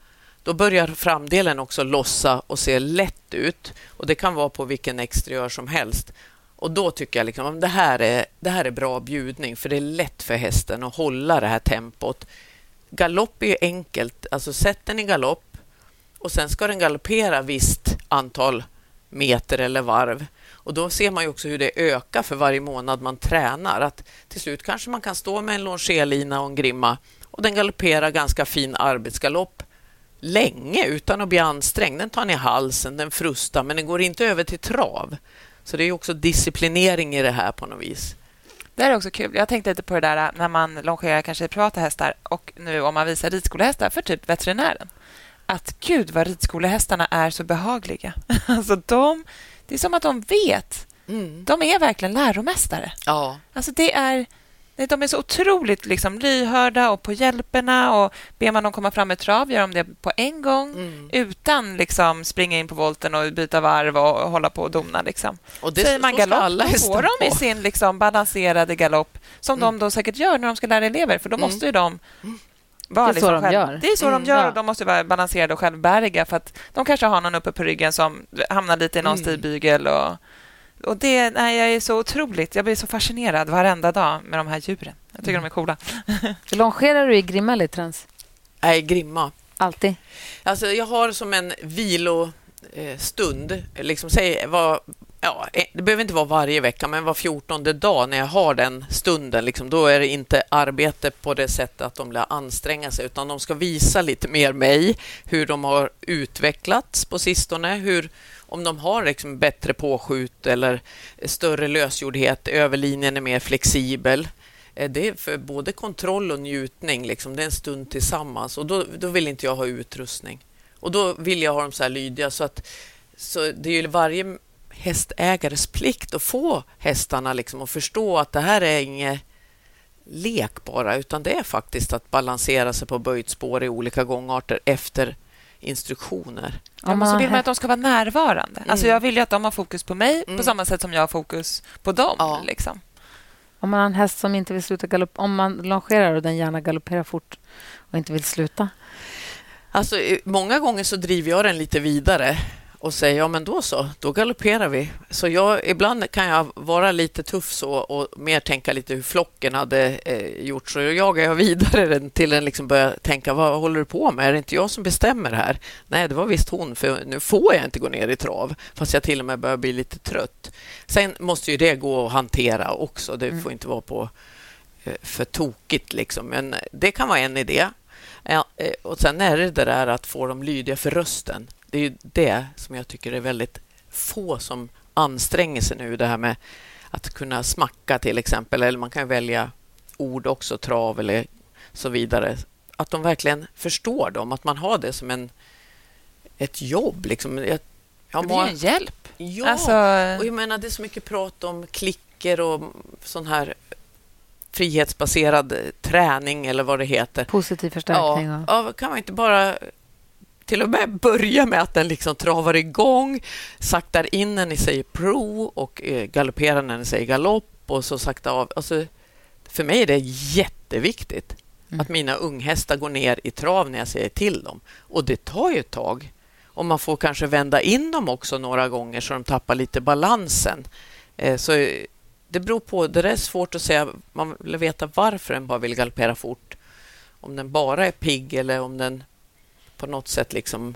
då börjar framdelen också lossa och se lätt ut. Och det kan vara på vilken exteriör som helst. Och då tycker jag liksom att det här är, det här är bra bjudning, för det är lätt för hästen att hålla det här tempot. Galopp är ju enkelt. Alltså sätt den i galopp och sen ska den galoppera visst antal meter eller varv. Och då ser man ju också hur det ökar för varje månad man tränar. Att till slut kanske man kan stå med en longerlina och en grimma och den galopperar ganska fin arbetsgalopp länge utan att bli ansträngd. Den tar ner halsen, den frustar, men den går inte över till trav. Så det är också disciplinering i det här på något vis. Det är också kul. Jag tänkte lite på det där när man longerar kanske privata hästar och nu om man visar ridskolehästar för typ veterinären. Att gud vad ridskolehästarna är så behagliga. Alltså de, det är som att de vet. Mm. De är verkligen läromästare. Ja. Alltså det är, de är så otroligt liksom lyhörda och på hjälperna och ber man dem komma fram med trav gör de det på en gång mm. utan liksom springa in på volten och byta varv och hålla på och dona liksom. Och det säger man galopp, då får de i sin liksom balanserade galopp som mm. de då säkert gör när de ska lära elever, för då måste ju de vara det är liksom så de själv. gör. Det är så mm, de gör och de måste vara balanserade och självbäriga för att de kanske har någon uppe på ryggen som hamnar lite i någon mm. stigbygel och Och det, nej, jag är så otroligt. Jag blir så fascinerad varenda dag med de här djuren. Jag tycker mm. de är coola. Longerar du i grimma eller trans? Nej, grimma. Alltid? Alltså, jag har som en vilostund. Liksom, säg, var, ja, det behöver inte vara varje vecka, men var fjortonde dag när jag har den stunden. Liksom, då är det inte arbete på det sättet att de lär anstränga sig, utan de ska visa lite mer mig hur de har utvecklats på sistone, hur om de har liksom bättre påskjut eller större lösgjordhet, överlinjen är mer flexibel. Det är för både kontroll och njutning. Liksom. Det är en stund tillsammans. Och då, då vill inte jag ha utrustning. Och då vill jag ha dem så här lydiga. Så, att, så det är ju varje hästägares plikt att få hästarna liksom, att förstå att det här är inget lek bara. Utan det är faktiskt att balansera sig på böjt spår i olika gångarter efter instruktioner. Ja, men så vill man att de ska vara närvarande. Mm. Alltså jag vill ju att de har fokus på mig mm. på samma sätt som jag har fokus på dem. Ja. Liksom. Om man har en häst som inte vill sluta galoppera, om man longerar och den gärna galopperar fort och inte vill sluta. Alltså många gånger så driver jag den lite vidare och säger ja men då så, då galopperar vi. Så jag, ibland kan jag vara lite tuff så och mer tänka lite hur flocken hade eh, gjort. Så jag jagar jag vidare den till den liksom börjar tänka, vad håller du på med? Är det inte jag som bestämmer här? Nej, det var visst hon, för nu får jag inte gå ner i trav. Fast jag till och med börjar bli lite trött. Sen måste ju det gå att hantera också. Det får mm. inte vara på eh, för tokigt liksom. Men det kan vara en idé. Ja, eh, och sen är det det där att få dem lydiga för rösten. Det är ju det som jag tycker är väldigt få som anstränger sig nu. Det här med att kunna smacka till exempel. Eller man kan välja ord också, trav eller så vidare. Att de verkligen förstår dem. Att man har det som en, ett jobb. Liksom. Jag, jag det blir en hjälp. Ja, alltså... och jag menar det är så mycket prat om klicker och sån här frihetsbaserad träning eller vad det heter. Positiv förstärkning. Ja, ja, kan man inte bara till och med börja med att den liksom travar igång, saktar in när ni säger pro och galopperar när ni säger galopp och så sakta av. Alltså, för mig är det jätteviktigt mm. att mina unghästar går ner i trav när jag säger till dem. Och det tar ju ett tag. Och man får kanske vända in dem också några gånger så de tappar lite balansen. Så det beror på, det är svårt att säga, man vill veta varför den bara vill galoppera fort. Om den bara är pigg eller om den på något sätt liksom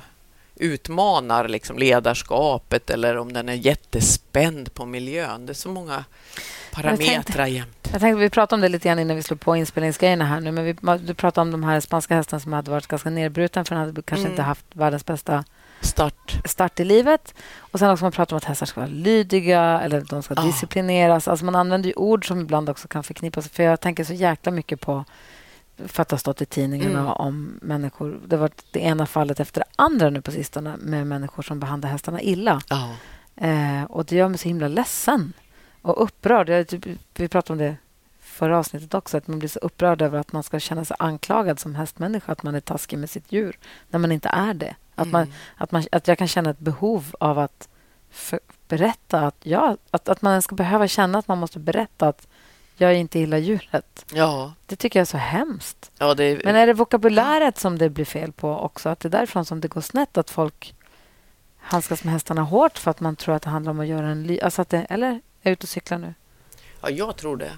utmanar liksom ledarskapet eller om den är jättespänd på miljön. det är så många parametrar jämt. Jag tänkte vi pratade om det lite grann innan vi slog på inspelningsgrejerna här nu, men vi, du pratade om de här spanska hästarna som hade varit ganska nedbruten för den hade kanske mm. inte haft världens bästa start. start i livet. Och sen också man pratar om att hästar ska vara lydiga eller de ska ah. disciplineras. Alltså man använder ju ord som ibland också kan förknippas. För jag tänker så jäkla mycket på, för att ha stått i tidningarna mm. om människor. Det var det ena fallet efter det andra nu på sistone med människor som behandlar hästarna illa. Ah. Eh, och det gör mig så himla ledsen och upprörd. Jag, typ, vi pratade om det förra avsnittet också, att man blir så upprörd över att man ska känna sig anklagad som hästmänniska, att man är taskig med sitt djur när man inte är det. Att, man, mm. att, man, att jag kan känna ett behov av att för, berätta att, jag, att, att man ska behöva känna att man måste berätta att jag inte gillar djuret. Ja. Det tycker jag är så hemskt. Ja, det är... Men är det vokabuläret som det blir fel på också? Att det är därifrån som det går snett, att folk handskas med hästarna hårt för att man tror att det handlar om att göra en... Ly- alltså att det, eller är jag ute och cyklar nu? Ja, jag tror det.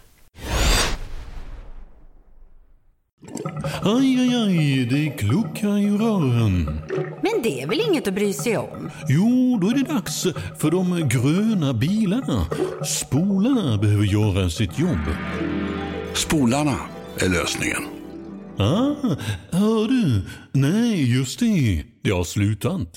Aj, aj, aj, det kluckar i rören. Men det är väl inget att bry sig om? Jo, då är det dags för de gröna bilarna. Spolarna behöver göra sitt jobb. Spolarna är lösningen. Ah, hör du? Nej, just det. Det har slutat.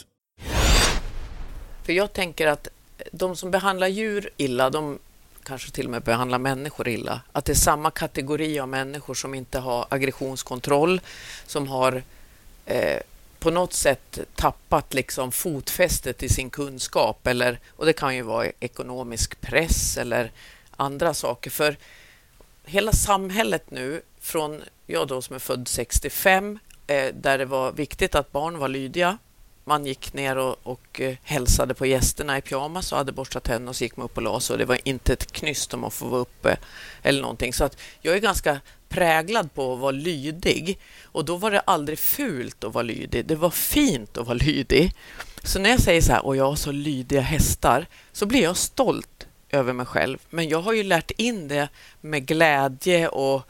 För jag tänker att de som behandlar djur illa, de kanske till och med behandlar människor illa. Att det är samma kategori av människor som inte har aggressionskontroll, som har eh, på något sätt tappat liksom fotfästet i sin kunskap. Eller, och det kan ju vara ekonomisk press eller andra saker. För hela samhället nu, från jag då som är född sextiofem, eh, där det var viktigt att barn var lydiga. Man gick ner och, och eh, hälsade på gästerna i pyjamas och hade borstat tänderna och så gick man upp och la sig. Och det var inte ett knyst om att få vara uppe eller någonting. Så att jag är ganska präglad på att vara lydig. Och då var det aldrig fult att vara lydig. Det var fint att vara lydig. Så när jag säger så här, och jag har så lydiga hästar, så blir jag stolt över mig själv. Men jag har ju lärt in det med glädje och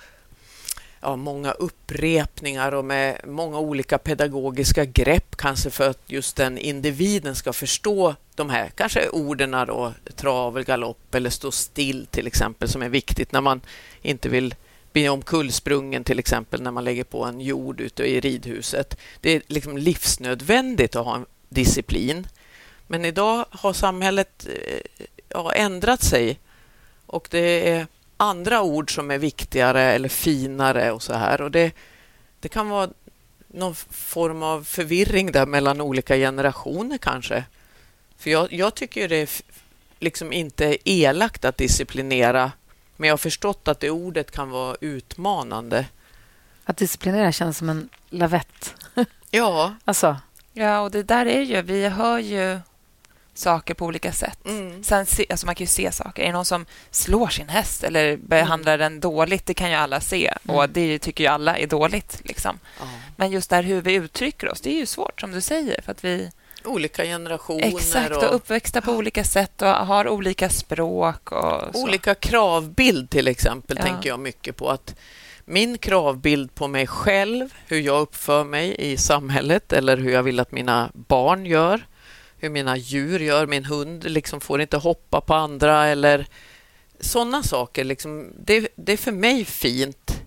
ja, många upprepningar och med många olika pedagogiska grepp, kanske för att just den individen ska förstå de här kanske orden då, trav, galopp eller stå still till exempel, som är viktigt när man inte vill bli omkullsprungen till exempel när man lägger på en jord ute i ridhuset. Det är liksom livsnödvändigt att ha en disciplin. Men idag har samhället ja, ändrat sig och det är andra ord som är viktigare eller finare och så här. Och det, det kan vara någon form av förvirring där mellan olika generationer kanske. För jag, jag tycker det är liksom inte elakt att disciplinera, men jag har förstått att det ordet kan vara utmanande. Att disciplinera känns som en lavett. Ja. Alltså. Ja, och det där är ju, vi hör ju saker på olika sätt. Mm. Sen, alltså man kan ju se saker. Är det någon som slår sin häst eller behandlar mm. den dåligt? Det kan ju alla se. Mm. Och det tycker ju alla är dåligt. Liksom. Ja. Men just där hur vi uttrycker oss, det är ju svårt som du säger. För att vi... Olika generationer. Exakt, och, och uppväxta på olika sätt och har olika språk. Och så. Olika kravbild till exempel, ja. tänker jag mycket på. Att min kravbild på mig själv, hur jag uppför mig i samhället eller hur jag vill att mina barn gör, hur mina djur gör, min hund liksom får inte hoppa på andra eller sådana saker. Liksom, det, det är för mig fint.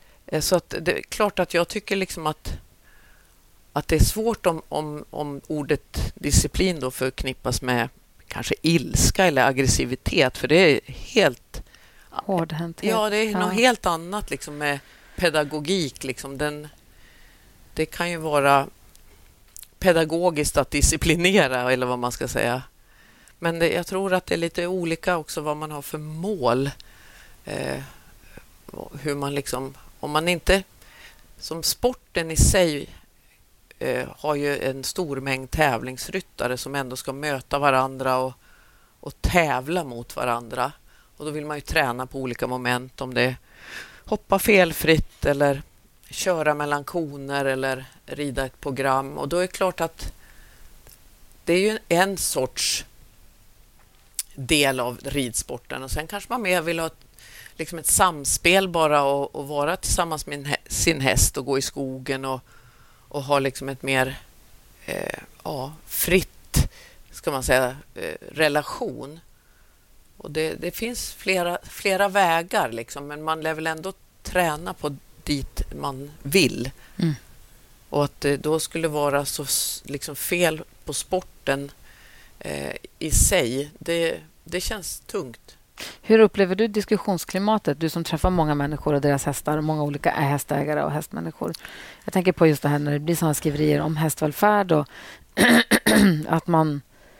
Så att det är klart att jag tycker liksom att, att det är svårt om, om, om ordet disciplin då förknippas med kanske ilska eller aggressivitet, för det är helt... Hårdhänthet. Ja, det är ja. något helt annat liksom med pedagogik. Liksom. Den, det kan ju vara pedagogiskt att disciplinera eller vad man ska säga. Men det, jag tror att det är lite olika också vad man har för mål. Eh, hur man liksom, om man inte, som sporten i sig eh, har ju en stor mängd tävlingsryttare som ändå ska möta varandra och, och tävla mot varandra. Och då vill man ju träna på olika moment, om det är hoppa felfritt eller köra mellan koner eller rida ett program. Och då är det klart att det är ju en sorts del av ridsporten. Och sen kanske man mer vill ha ett, liksom ett samspel bara och, och vara tillsammans med sin häst och gå i skogen och, och ha liksom ett mer eh, ja, fritt, ska man säga, eh, relation. Och det, det finns flera, flera vägar liksom, men man lär väl ändå träna på dit man vill. Mm. Och att det då skulle vara så liksom fel på sporten eh, i sig, det, det känns tungt. Hur upplever du diskussionsklimatet? Du som träffar många människor och deras hästar och många olika hästägare och hästmänniskor. Jag tänker på just det här när det blir sådana skriverier om hästvälfärd och att man...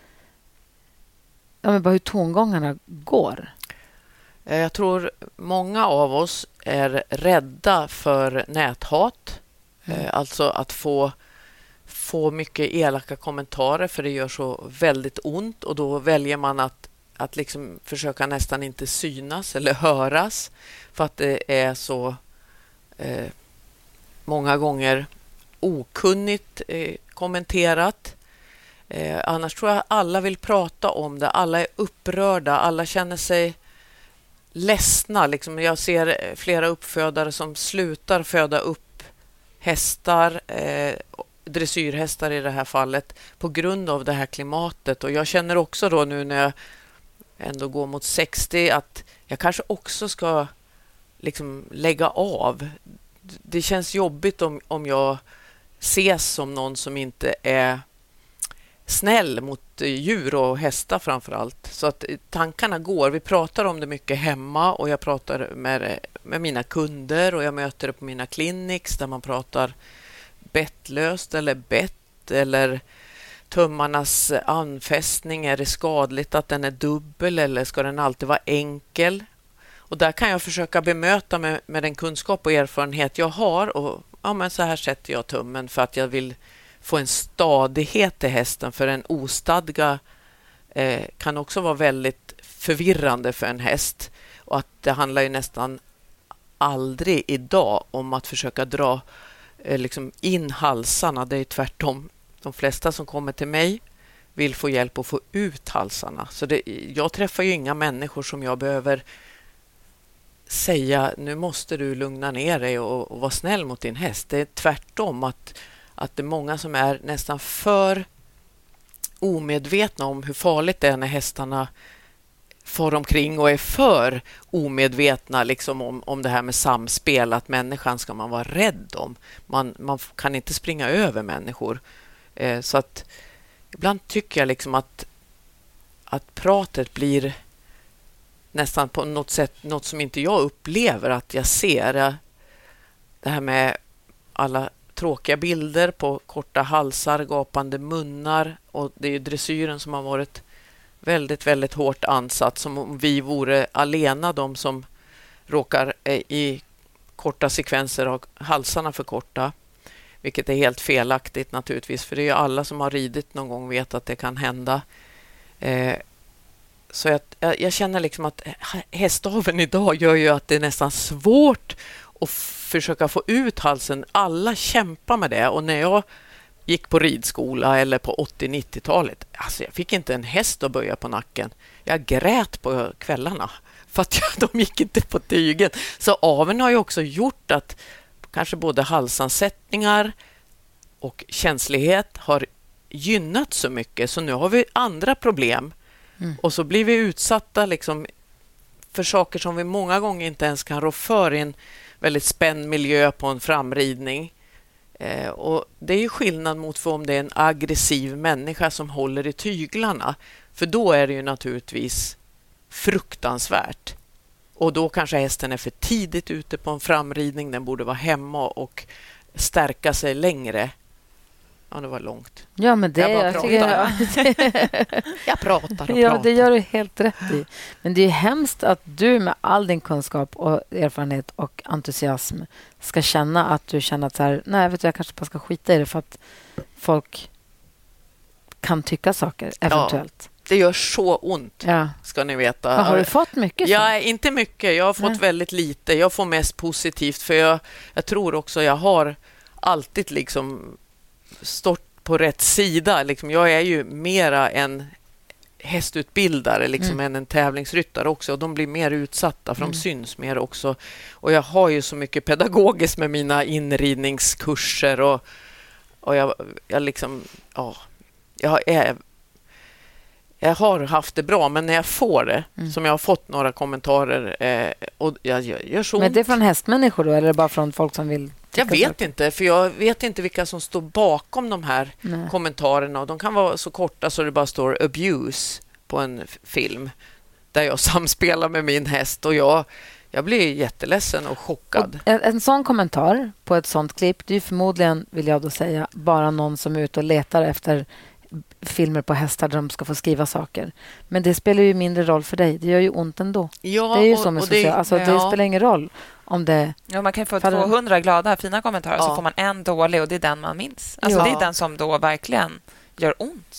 Ja, men bara hur tongångarna går. Jag tror många av oss är rädda för näthat. Mm. Alltså att få, få mycket elaka kommentarer, för det gör så väldigt ont. Och då väljer man att att liksom försöka nästan inte synas eller höras för att det är så eh, många gånger okunnigt eh, kommenterat. Eh, annars tror jag alla vill prata om det. Alla är upprörda. Alla känner sig ledsna. Liksom jag ser flera uppfödare som slutar föda upp hästar, eh, dressyrhästar i det här fallet, på grund av det här klimatet. Och jag känner också då nu när jag ändå går mot sextio att jag kanske också ska liksom lägga av. Det känns jobbigt om, om jag ses som någon som inte är snäll mot djur och hästar framför allt. Så att tankarna går. Vi pratar om det mycket hemma och jag pratar med, med mina kunder och jag möter det på mina clinics där man pratar bettlöst eller bett eller tummarnas anfästning. Är det skadligt att den är dubbel eller ska den alltid vara enkel? Och där kan jag försöka bemöta med, med den kunskap och erfarenhet jag har och ja, men så här sätter jag tummen för att jag vill få en stadighet till hästen, för en ostadga eh, kan också vara väldigt förvirrande för en häst och att det handlar ju nästan aldrig idag om att försöka dra eh, liksom in halsarna. Det är tvärtom. De flesta som kommer till mig vill få hjälp att få ut halsarna. Så det, jag träffar ju inga människor som jag behöver säga nu måste du lugna ner dig och, och vara snäll mot din häst. Det är tvärtom att att det är många som är nästan för omedvetna om hur farligt det är när hästarna far omkring och är för omedvetna liksom om, om det här med samspel, att människan ska man vara rädd om. Man, man kan inte springa över människor. Eh, så att ibland tycker jag liksom att, att pratet blir nästan på något sätt något som inte jag upplever att jag ser. Det här med alla tråkiga bilder på korta halsar, gapande munnar, och det är ju dressyren som har varit väldigt, väldigt hårt ansatt, som om vi vore alena de som råkar i korta sekvenser av halsarna för korta, vilket är helt felaktigt naturligtvis, för det är ju alla som har ridit någon gång vet att det kan hända. Eh, så jag, jag, jag känner liksom att hästaveln idag gör ju att det är nästan svårt att försöka få ut halsen. Alla kämpar med det, och när jag gick på ridskola eller på åttio-nittiotalet, alltså jag fick inte en häst att böja på nacken. Jag grät på kvällarna för att de gick inte på tygen. Så aveln har ju också gjort att kanske både halsansättningar och känslighet har gynnat så mycket, så nu har vi andra problem. Mm. Och så blir vi utsatta liksom för saker som vi många gånger inte ens kan rå för i en väldigt spänd miljö på en framridning. Eh, och det är ju skillnad mot för om det är en aggressiv människa som håller i tyglarna. För då är det ju naturligtvis fruktansvärt. Och då kanske hästen är för tidigt ute på en framridning. Den borde vara hemma och stärka sig längre. Ja, det var långt. Ja, men det jag, bara jag, pratar. Jag, jag pratar och ja, pratar. det gör du helt rätt i. Men det är hemskt att du med all din kunskap och erfarenhet och entusiasm ska känna att du känner att så här, nej, vet du, jag kanske bara ska skita i det för att folk kan tycka saker eventuellt. Ja, det gör så ont, ja. Ska ni veta. Men har du fått mycket? Ja, inte mycket. Jag har fått nej. väldigt lite. Jag får mest positivt, för jag, jag tror också jag har alltid liksom stått på rätt sida. Liksom, jag är ju mera en hästutbildare liksom, mm. än en tävlingsryttare också. Och de blir mer utsatta, för mm. de syns mer också. Och jag har ju så mycket pedagogiskt med mina inridningskurser. Och, och jag, jag liksom... Ja, jag är... Jag har haft det bra, men när jag får det, mm. som jag har fått några kommentarer, eh, och jag gör så ont. Men det är från hästmänniskor då, eller är det bara från folk som vill? Jag vet saker? inte, för jag vet inte vilka som står bakom de här Nej. kommentarerna. Och de kan vara så korta så det bara står abuse på en f- film där jag samspelar med min häst, och jag, jag blir jätteledsen och chockad. Och en, en sån kommentar på ett sånt klipp, det är förmodligen, vill jag då säga, bara någon som är ute och letar efter filmer på hästar där de ska få skriva saker. Men det spelar ju mindre roll för dig. Det gör ju ont ändå. Ja, det är ju och, så med och det, alltså, ja. det spelar ingen roll om det... Ja, man kan få faller... tvåhundra glada, fina kommentarer, ja. så får man en dålig, och det är den man minns. Alltså, ja. det är den som då verkligen gör ont.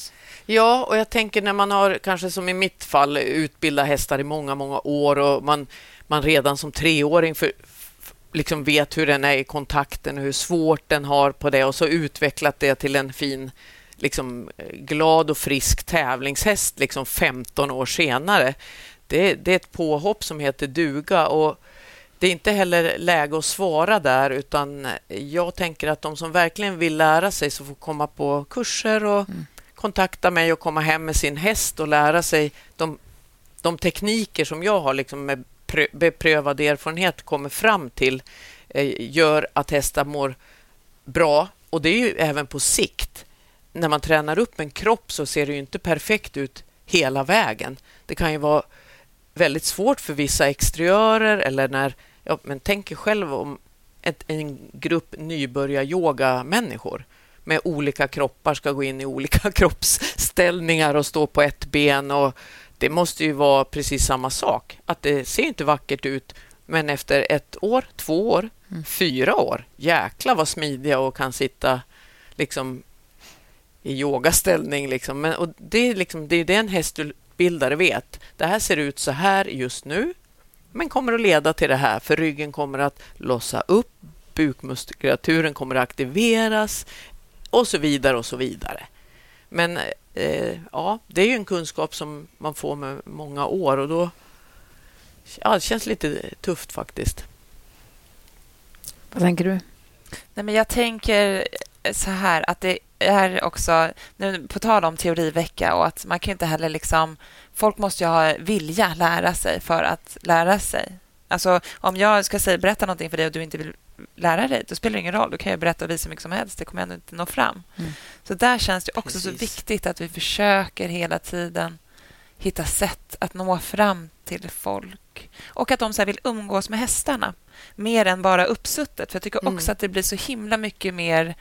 Ja, och jag tänker när man har, kanske som i mitt fall, utbildat hästar i många, många år och man, man redan som treåring för, liksom vet hur den är i kontakten och hur svårt den har på det och så utvecklat det till en fin, liksom glad och frisk tävlingshäst liksom femton år senare. Det, det är ett påhopp som heter duga och det är inte heller läge att svara där, utan jag tänker att de som verkligen vill lära sig så får komma på kurser och mm. kontakta mig och komma hem med sin häst och lära sig de, de tekniker som jag har liksom med prö, beprövad erfarenhet kommer fram till eh, gör att hästar mår bra. Och det är ju även på sikt. När man tränar upp en kropp så ser det ju inte perfekt ut hela vägen. Det kan ju vara väldigt svårt för vissa exteriörer eller när, ja, men tänk er själv om ett, en grupp nybörjar-yoga-människor med olika kroppar ska gå in i olika kroppsställningar och stå på ett ben och det måste ju vara precis samma sak. Att det ser inte vackert ut, men efter ett år, två år, mm. fyra år, jäkla vad smidiga och kan sitta liksom i yogaställning liksom. Men, och det är liksom, det är det en hästutbildare vet. Det här ser ut så här just nu, men kommer att leda till det här, för ryggen kommer att lossa upp, bukmuskulaturen kommer att aktiveras och så vidare och så vidare. Men eh, ja, det är ju en kunskap som man får med många år och då ja, det känns lite tufft faktiskt. Vad tänker du? Nej, men jag tänker så här att det är också, nu på tal om teorivecka och att man kan inte heller liksom, folk måste ju ha vilja lära sig för att lära sig. Alltså om jag ska säga, berätta någonting för dig och du inte vill lära dig, då spelar det ingen roll. Då kan jag berätta och visa mycket som helst. Det kommer ändå inte nå fram. Mm. Så där känns det också Precis. Så viktigt att vi försöker hela tiden hitta sätt att nå fram till folk. Och att de så här vill umgås med hästarna mer än bara uppsuttet. För jag tycker också mm. att det blir så himla mycket mer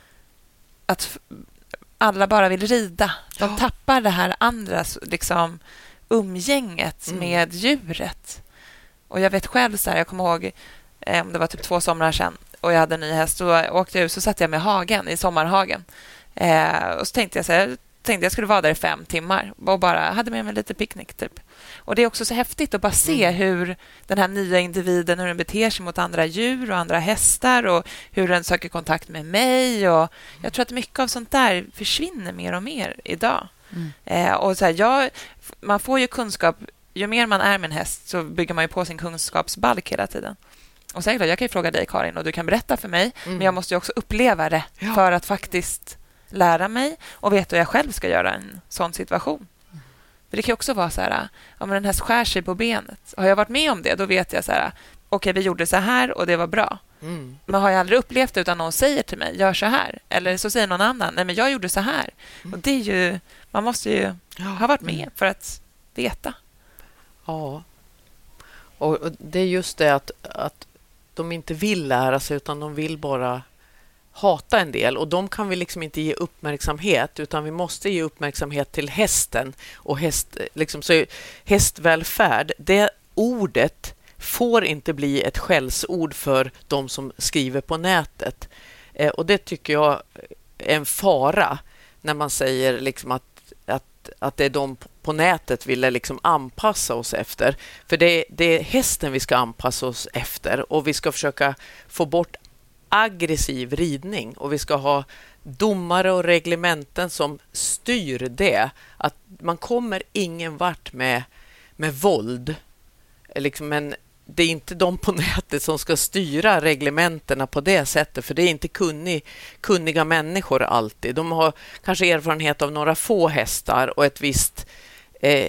att alla bara vill rida. De ja. tappar det här andra liksom, umgänget mm. med djuret. Och jag vet själv så här, jag kommer ihåg om det var typ två somrar sedan och jag hade en ny häst och åkte ut så satt jag med hagen i sommarhagen. Eh, och så tänkte jag så här, tänkte jag skulle vara där i fem timmar och bara hade med mig lite picknick typ. Och det är också så häftigt att bara se mm. hur den här nya individen, hur den beter sig mot andra djur och andra hästar och hur den söker kontakt med mig. Och jag tror att mycket av sånt där försvinner mer och mer idag. Mm. Eh, och så här, jag, man får ju kunskap, ju mer man är med en häst så bygger man ju på sin kunskapsbalk hela tiden. Och säkert, jag kan ju fråga dig Karin och du kan berätta för mig, mm. men jag måste ju också uppleva det ja. för att faktiskt lära mig och veta hur jag själv ska göra en sån situation. Mm. För det kan ju också vara så här, om den här skär sig på benet. Har jag varit med om det, då vet jag så här, okej, vi gjorde så här och det var bra. Mm. Men har jag aldrig upplevt det utan någon säger till mig, gör så här. Eller så säger någon annan, nej men jag gjorde så här. Mm. Och det är ju, man måste ju ja. ha varit med för att veta. Ja. Och det är just det att, att de inte vill lära sig utan de vill bara hata en del. Och de kan vi liksom inte ge uppmärksamhet utan vi måste ge uppmärksamhet till hästen. Och häst, liksom, så hästvälfärd, det ordet får inte bli ett skällsord för de som skriver på nätet. Eh, och det tycker jag är en fara när man säger liksom att Att, att det är de på nätet vill liksom anpassa oss efter. För det, det är hästen vi ska anpassa oss efter. Och vi ska försöka få bort aggressiv ridning. Och vi ska ha domare och reglementen som styr det. Att man kommer ingen vart med, med våld. Liksom en, det är inte de på nätet som ska styra reglementerna på det sättet. För det är inte kunnig, kunniga människor alltid. De har kanske erfarenhet av några få hästar och ett visst eh,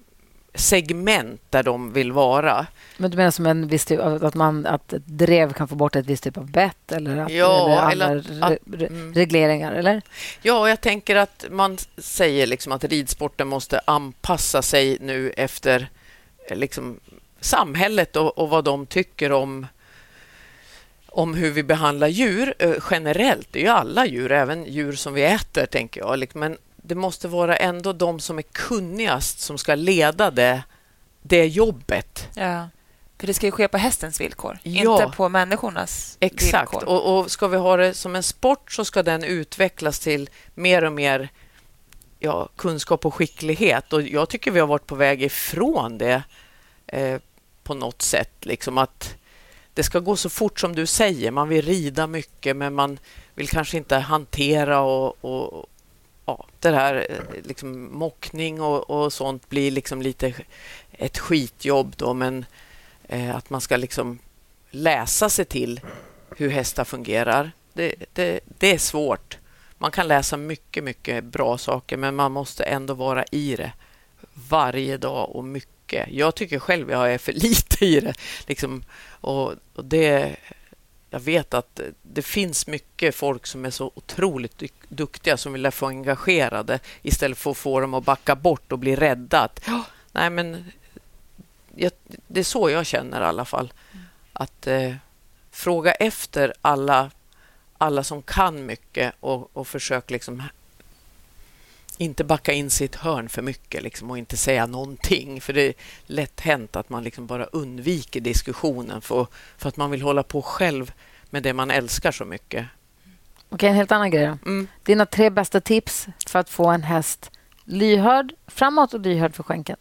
segment där de vill vara. Men du menar som en viss typ, att, man, att ett drev kan få bort ett visst typ av bett eller, att, ja, eller andra eller att, re, re, regleringar, eller? Ja, jag tänker att man säger liksom att ridsporten måste anpassa sig nu efter liksom samhället och, och vad de tycker om, om hur vi behandlar djur eh, generellt. Det är ju alla djur, även djur som vi äter, tänker jag. Men det måste vara ändå de som är kunnigast som ska leda det, det jobbet. Ja, för det ska ju ske på hästens villkor, ja. Inte på människornas Exakt. Villkor. Och, och ska vi ha det som en sport så ska den utvecklas till mer och mer ja, kunskap och skicklighet. Och jag tycker vi har varit på väg ifrån det eh, på något sätt. Liksom att det ska gå så fort som du säger. Man vill rida mycket, men man vill kanske inte hantera och, och ja, det här liksom mockning och, och sånt blir liksom lite ett skitjobb då, men eh, att man ska liksom läsa sig till hur hästar fungerar. Det, det, det är svårt. Man kan läsa mycket, mycket bra saker, men man måste ändå vara i det varje dag och mycket. Jag tycker själv att jag är för lite i det. Liksom, och, och det, jag vet att det finns mycket folk som är så otroligt duktiga som vill få engagerade istället för att få dem att backa bort och bli rädda. Att, oh, nej, men jag, det är så jag känner i alla fall. Att eh, fråga efter alla alla som kan mycket och, och försök liksom inte backa in sitt hörn för mycket liksom, och inte säga någonting, för det är lätt hänt att man liksom bara undviker diskussionen för, för att man vill hålla på själv med det man älskar så mycket. Okej, en helt annan grej då. Mm. Dina tre bästa tips för att få en häst lyhörd framåt och lyhörd för skänken?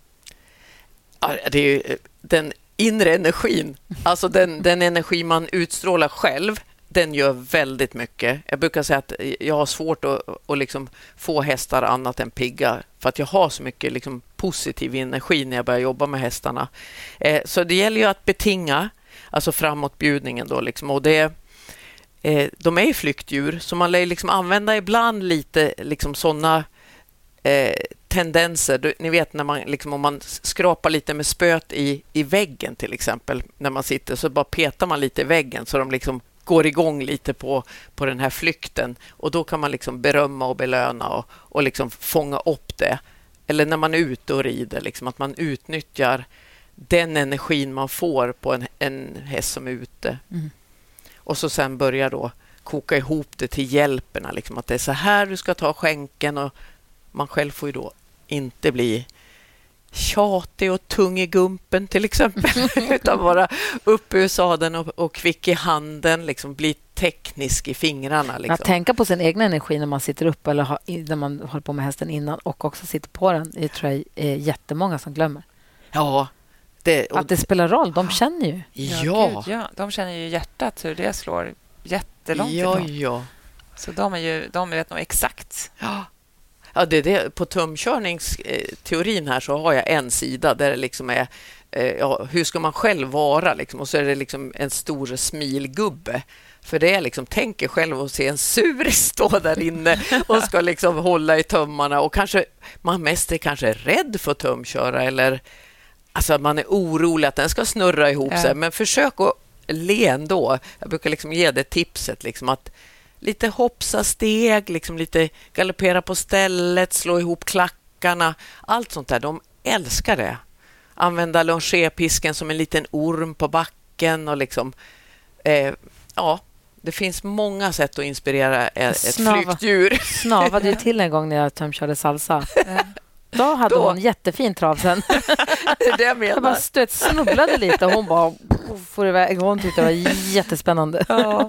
Ja, det är ju den inre energin, alltså den, den energi man utstrålar själv. Den gör väldigt mycket. Jag brukar säga att jag har svårt att, att liksom få hästar annat än pigga, för att jag har så mycket liksom positiv energi när jag börjar jobba med hästarna. Eh, så det gäller ju att betinga, alltså framåtbjudningen då liksom, och det, eh, de är ju flyktdjur, så man lär liksom använda ibland lite liksom sådana eh, tendenser. Ni vet när man liksom, om man skrapar lite med spöt i, i väggen till exempel, när man sitter, så bara petar man lite i väggen så de liksom går igång lite på, på den här flykten, och då kan man liksom berömma och belöna och, och liksom fånga upp det. Eller när man är ute och rider, liksom, att man utnyttjar den energin man får på en, en häst som är ute. Mm. Och så sen börjar då koka ihop det till hjälperna, liksom, att det är så här du ska ta skänken, och man själv får ju då inte bli tjatig och tung i gumpen till exempel, utan vara uppe ur sadeln och, och kvick i handen, liksom bli teknisk i fingrarna. Liksom. Att tänka på sin egen energi när man sitter upp eller har, när man håller på med hästen innan och också sitter på den, det tror jag är jättemånga som glömmer. Ja. Det, och att det spelar roll, de känner ju. Ja, ja. Gud, ja. De känner ju hjärtat, hur det slår jättelångt ja, ifrån. Ja. Så de, är ju, de vet nog exakt. Ja. Ja, det är det. På tumkörningsteorin här så har jag en sida där det liksom är ja, hur ska man själv vara liksom, och så är det liksom en stor smilgubbe, för det är liksom, tänker själv och se en sur stå där inne och ska liksom hålla i tömmarna, och kanske man mest är kanske rädd för att tumköra, eller alltså man är orolig att den ska snurra ihop sig, ja. Men försök att le ändå. Jag brukar liksom ge det tipset liksom, att lite hoppsa steg, liksom lite galoppera på stället, slå ihop klackarna, allt sånt där. De älskar det. Använda longerpisken som en liten orm på backen och liksom eh, ja, det finns många sätt att inspirera ett, Snava. ett flyktdjur. Snavade ju till en gång när jag tömkörde salsa. Då hade Då. hon jättefin trav sen. Det jag menar. Jag bara stöt, snubblade lite och hon bara får iväg. Hon tyckte det var jättespännande. Ja.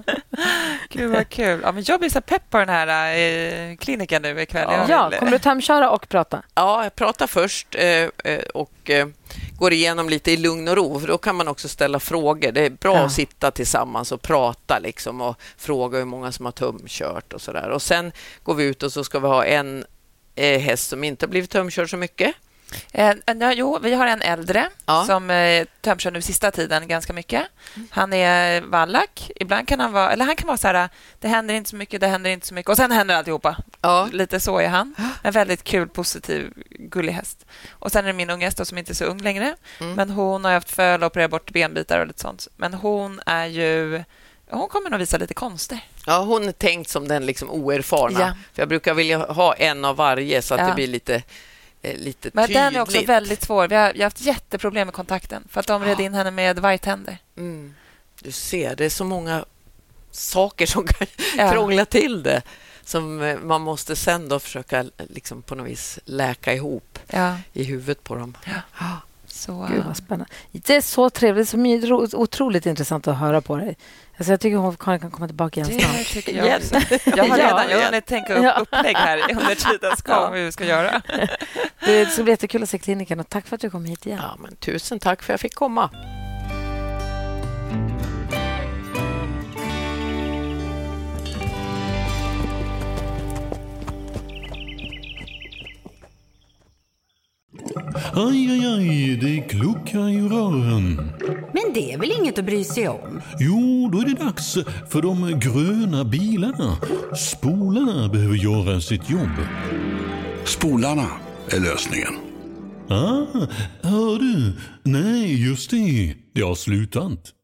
Gud vad kul. Ja, men jag blir så pepp på den här eh, kliniken nu ikväll. Ja, ja kommer du tömköra och prata? Ja, jag pratar först eh, och eh, går igenom lite i lugn och ro. För då kan man också ställa frågor. Det är bra ja. att sitta tillsammans och prata liksom, och fråga hur många som har tömkört och sådär. Och sen går vi ut och så ska vi ha en eh, häst som inte har blivit tömkörd så mycket. Eh, ja, jo, vi har en äldre ja. som eh, tömkör nu sista tiden ganska mycket. Mm. Han är vallack. Ibland kan han vara, eller han kan vara så här, det händer inte så mycket, det händer inte så mycket. Och sen händer alltihopa. Ja. Lite så är han. En väldigt kul, positiv, gullig häst. Och sen är det min unga häst som inte är så ung längre. Mm. Men hon har haft föl och opererat bort benbitar och lite sånt. Men hon är ju... Hon kommer nog visa lite konster. Ja, hon är tänkt som den liksom oerfarna. Ja. För jag brukar vilja ha en av varje så att ja. det blir lite... lite Men tydligt. Den är också väldigt svår. Vi har, vi har haft jätteproblem med kontakten för att de red in henne med vargtänder. Mm. Du ser, det är så många saker som kan ja. krångla till det, som man måste sen då försöka liksom på något vis läka ihop ja. i huvudet på dem. Ja. Så, Gud vad spännande. Det är så trevligt, så my- ro- otroligt intressant att höra på dig. Alltså jag tycker hon kan komma tillbaka igen snart. det tycker jag också. Jag har redan jag har hunnit tänka upp upplägg här under tiden ska ja. hur vi ska göra. Det ska bli jättekul att se kliniken och tack för att du kom hit igen. Ja, men tusen tack för att jag fick komma. Aj, aj, aj, det kluckar i rören. Men det är väl inget att bry sig om? Jo, då är det dags för de gröna bilarna. Spolarna behöver göra sitt jobb. Spolarna är lösningen. Ah, hör du? Nej, just det. Det har slutat.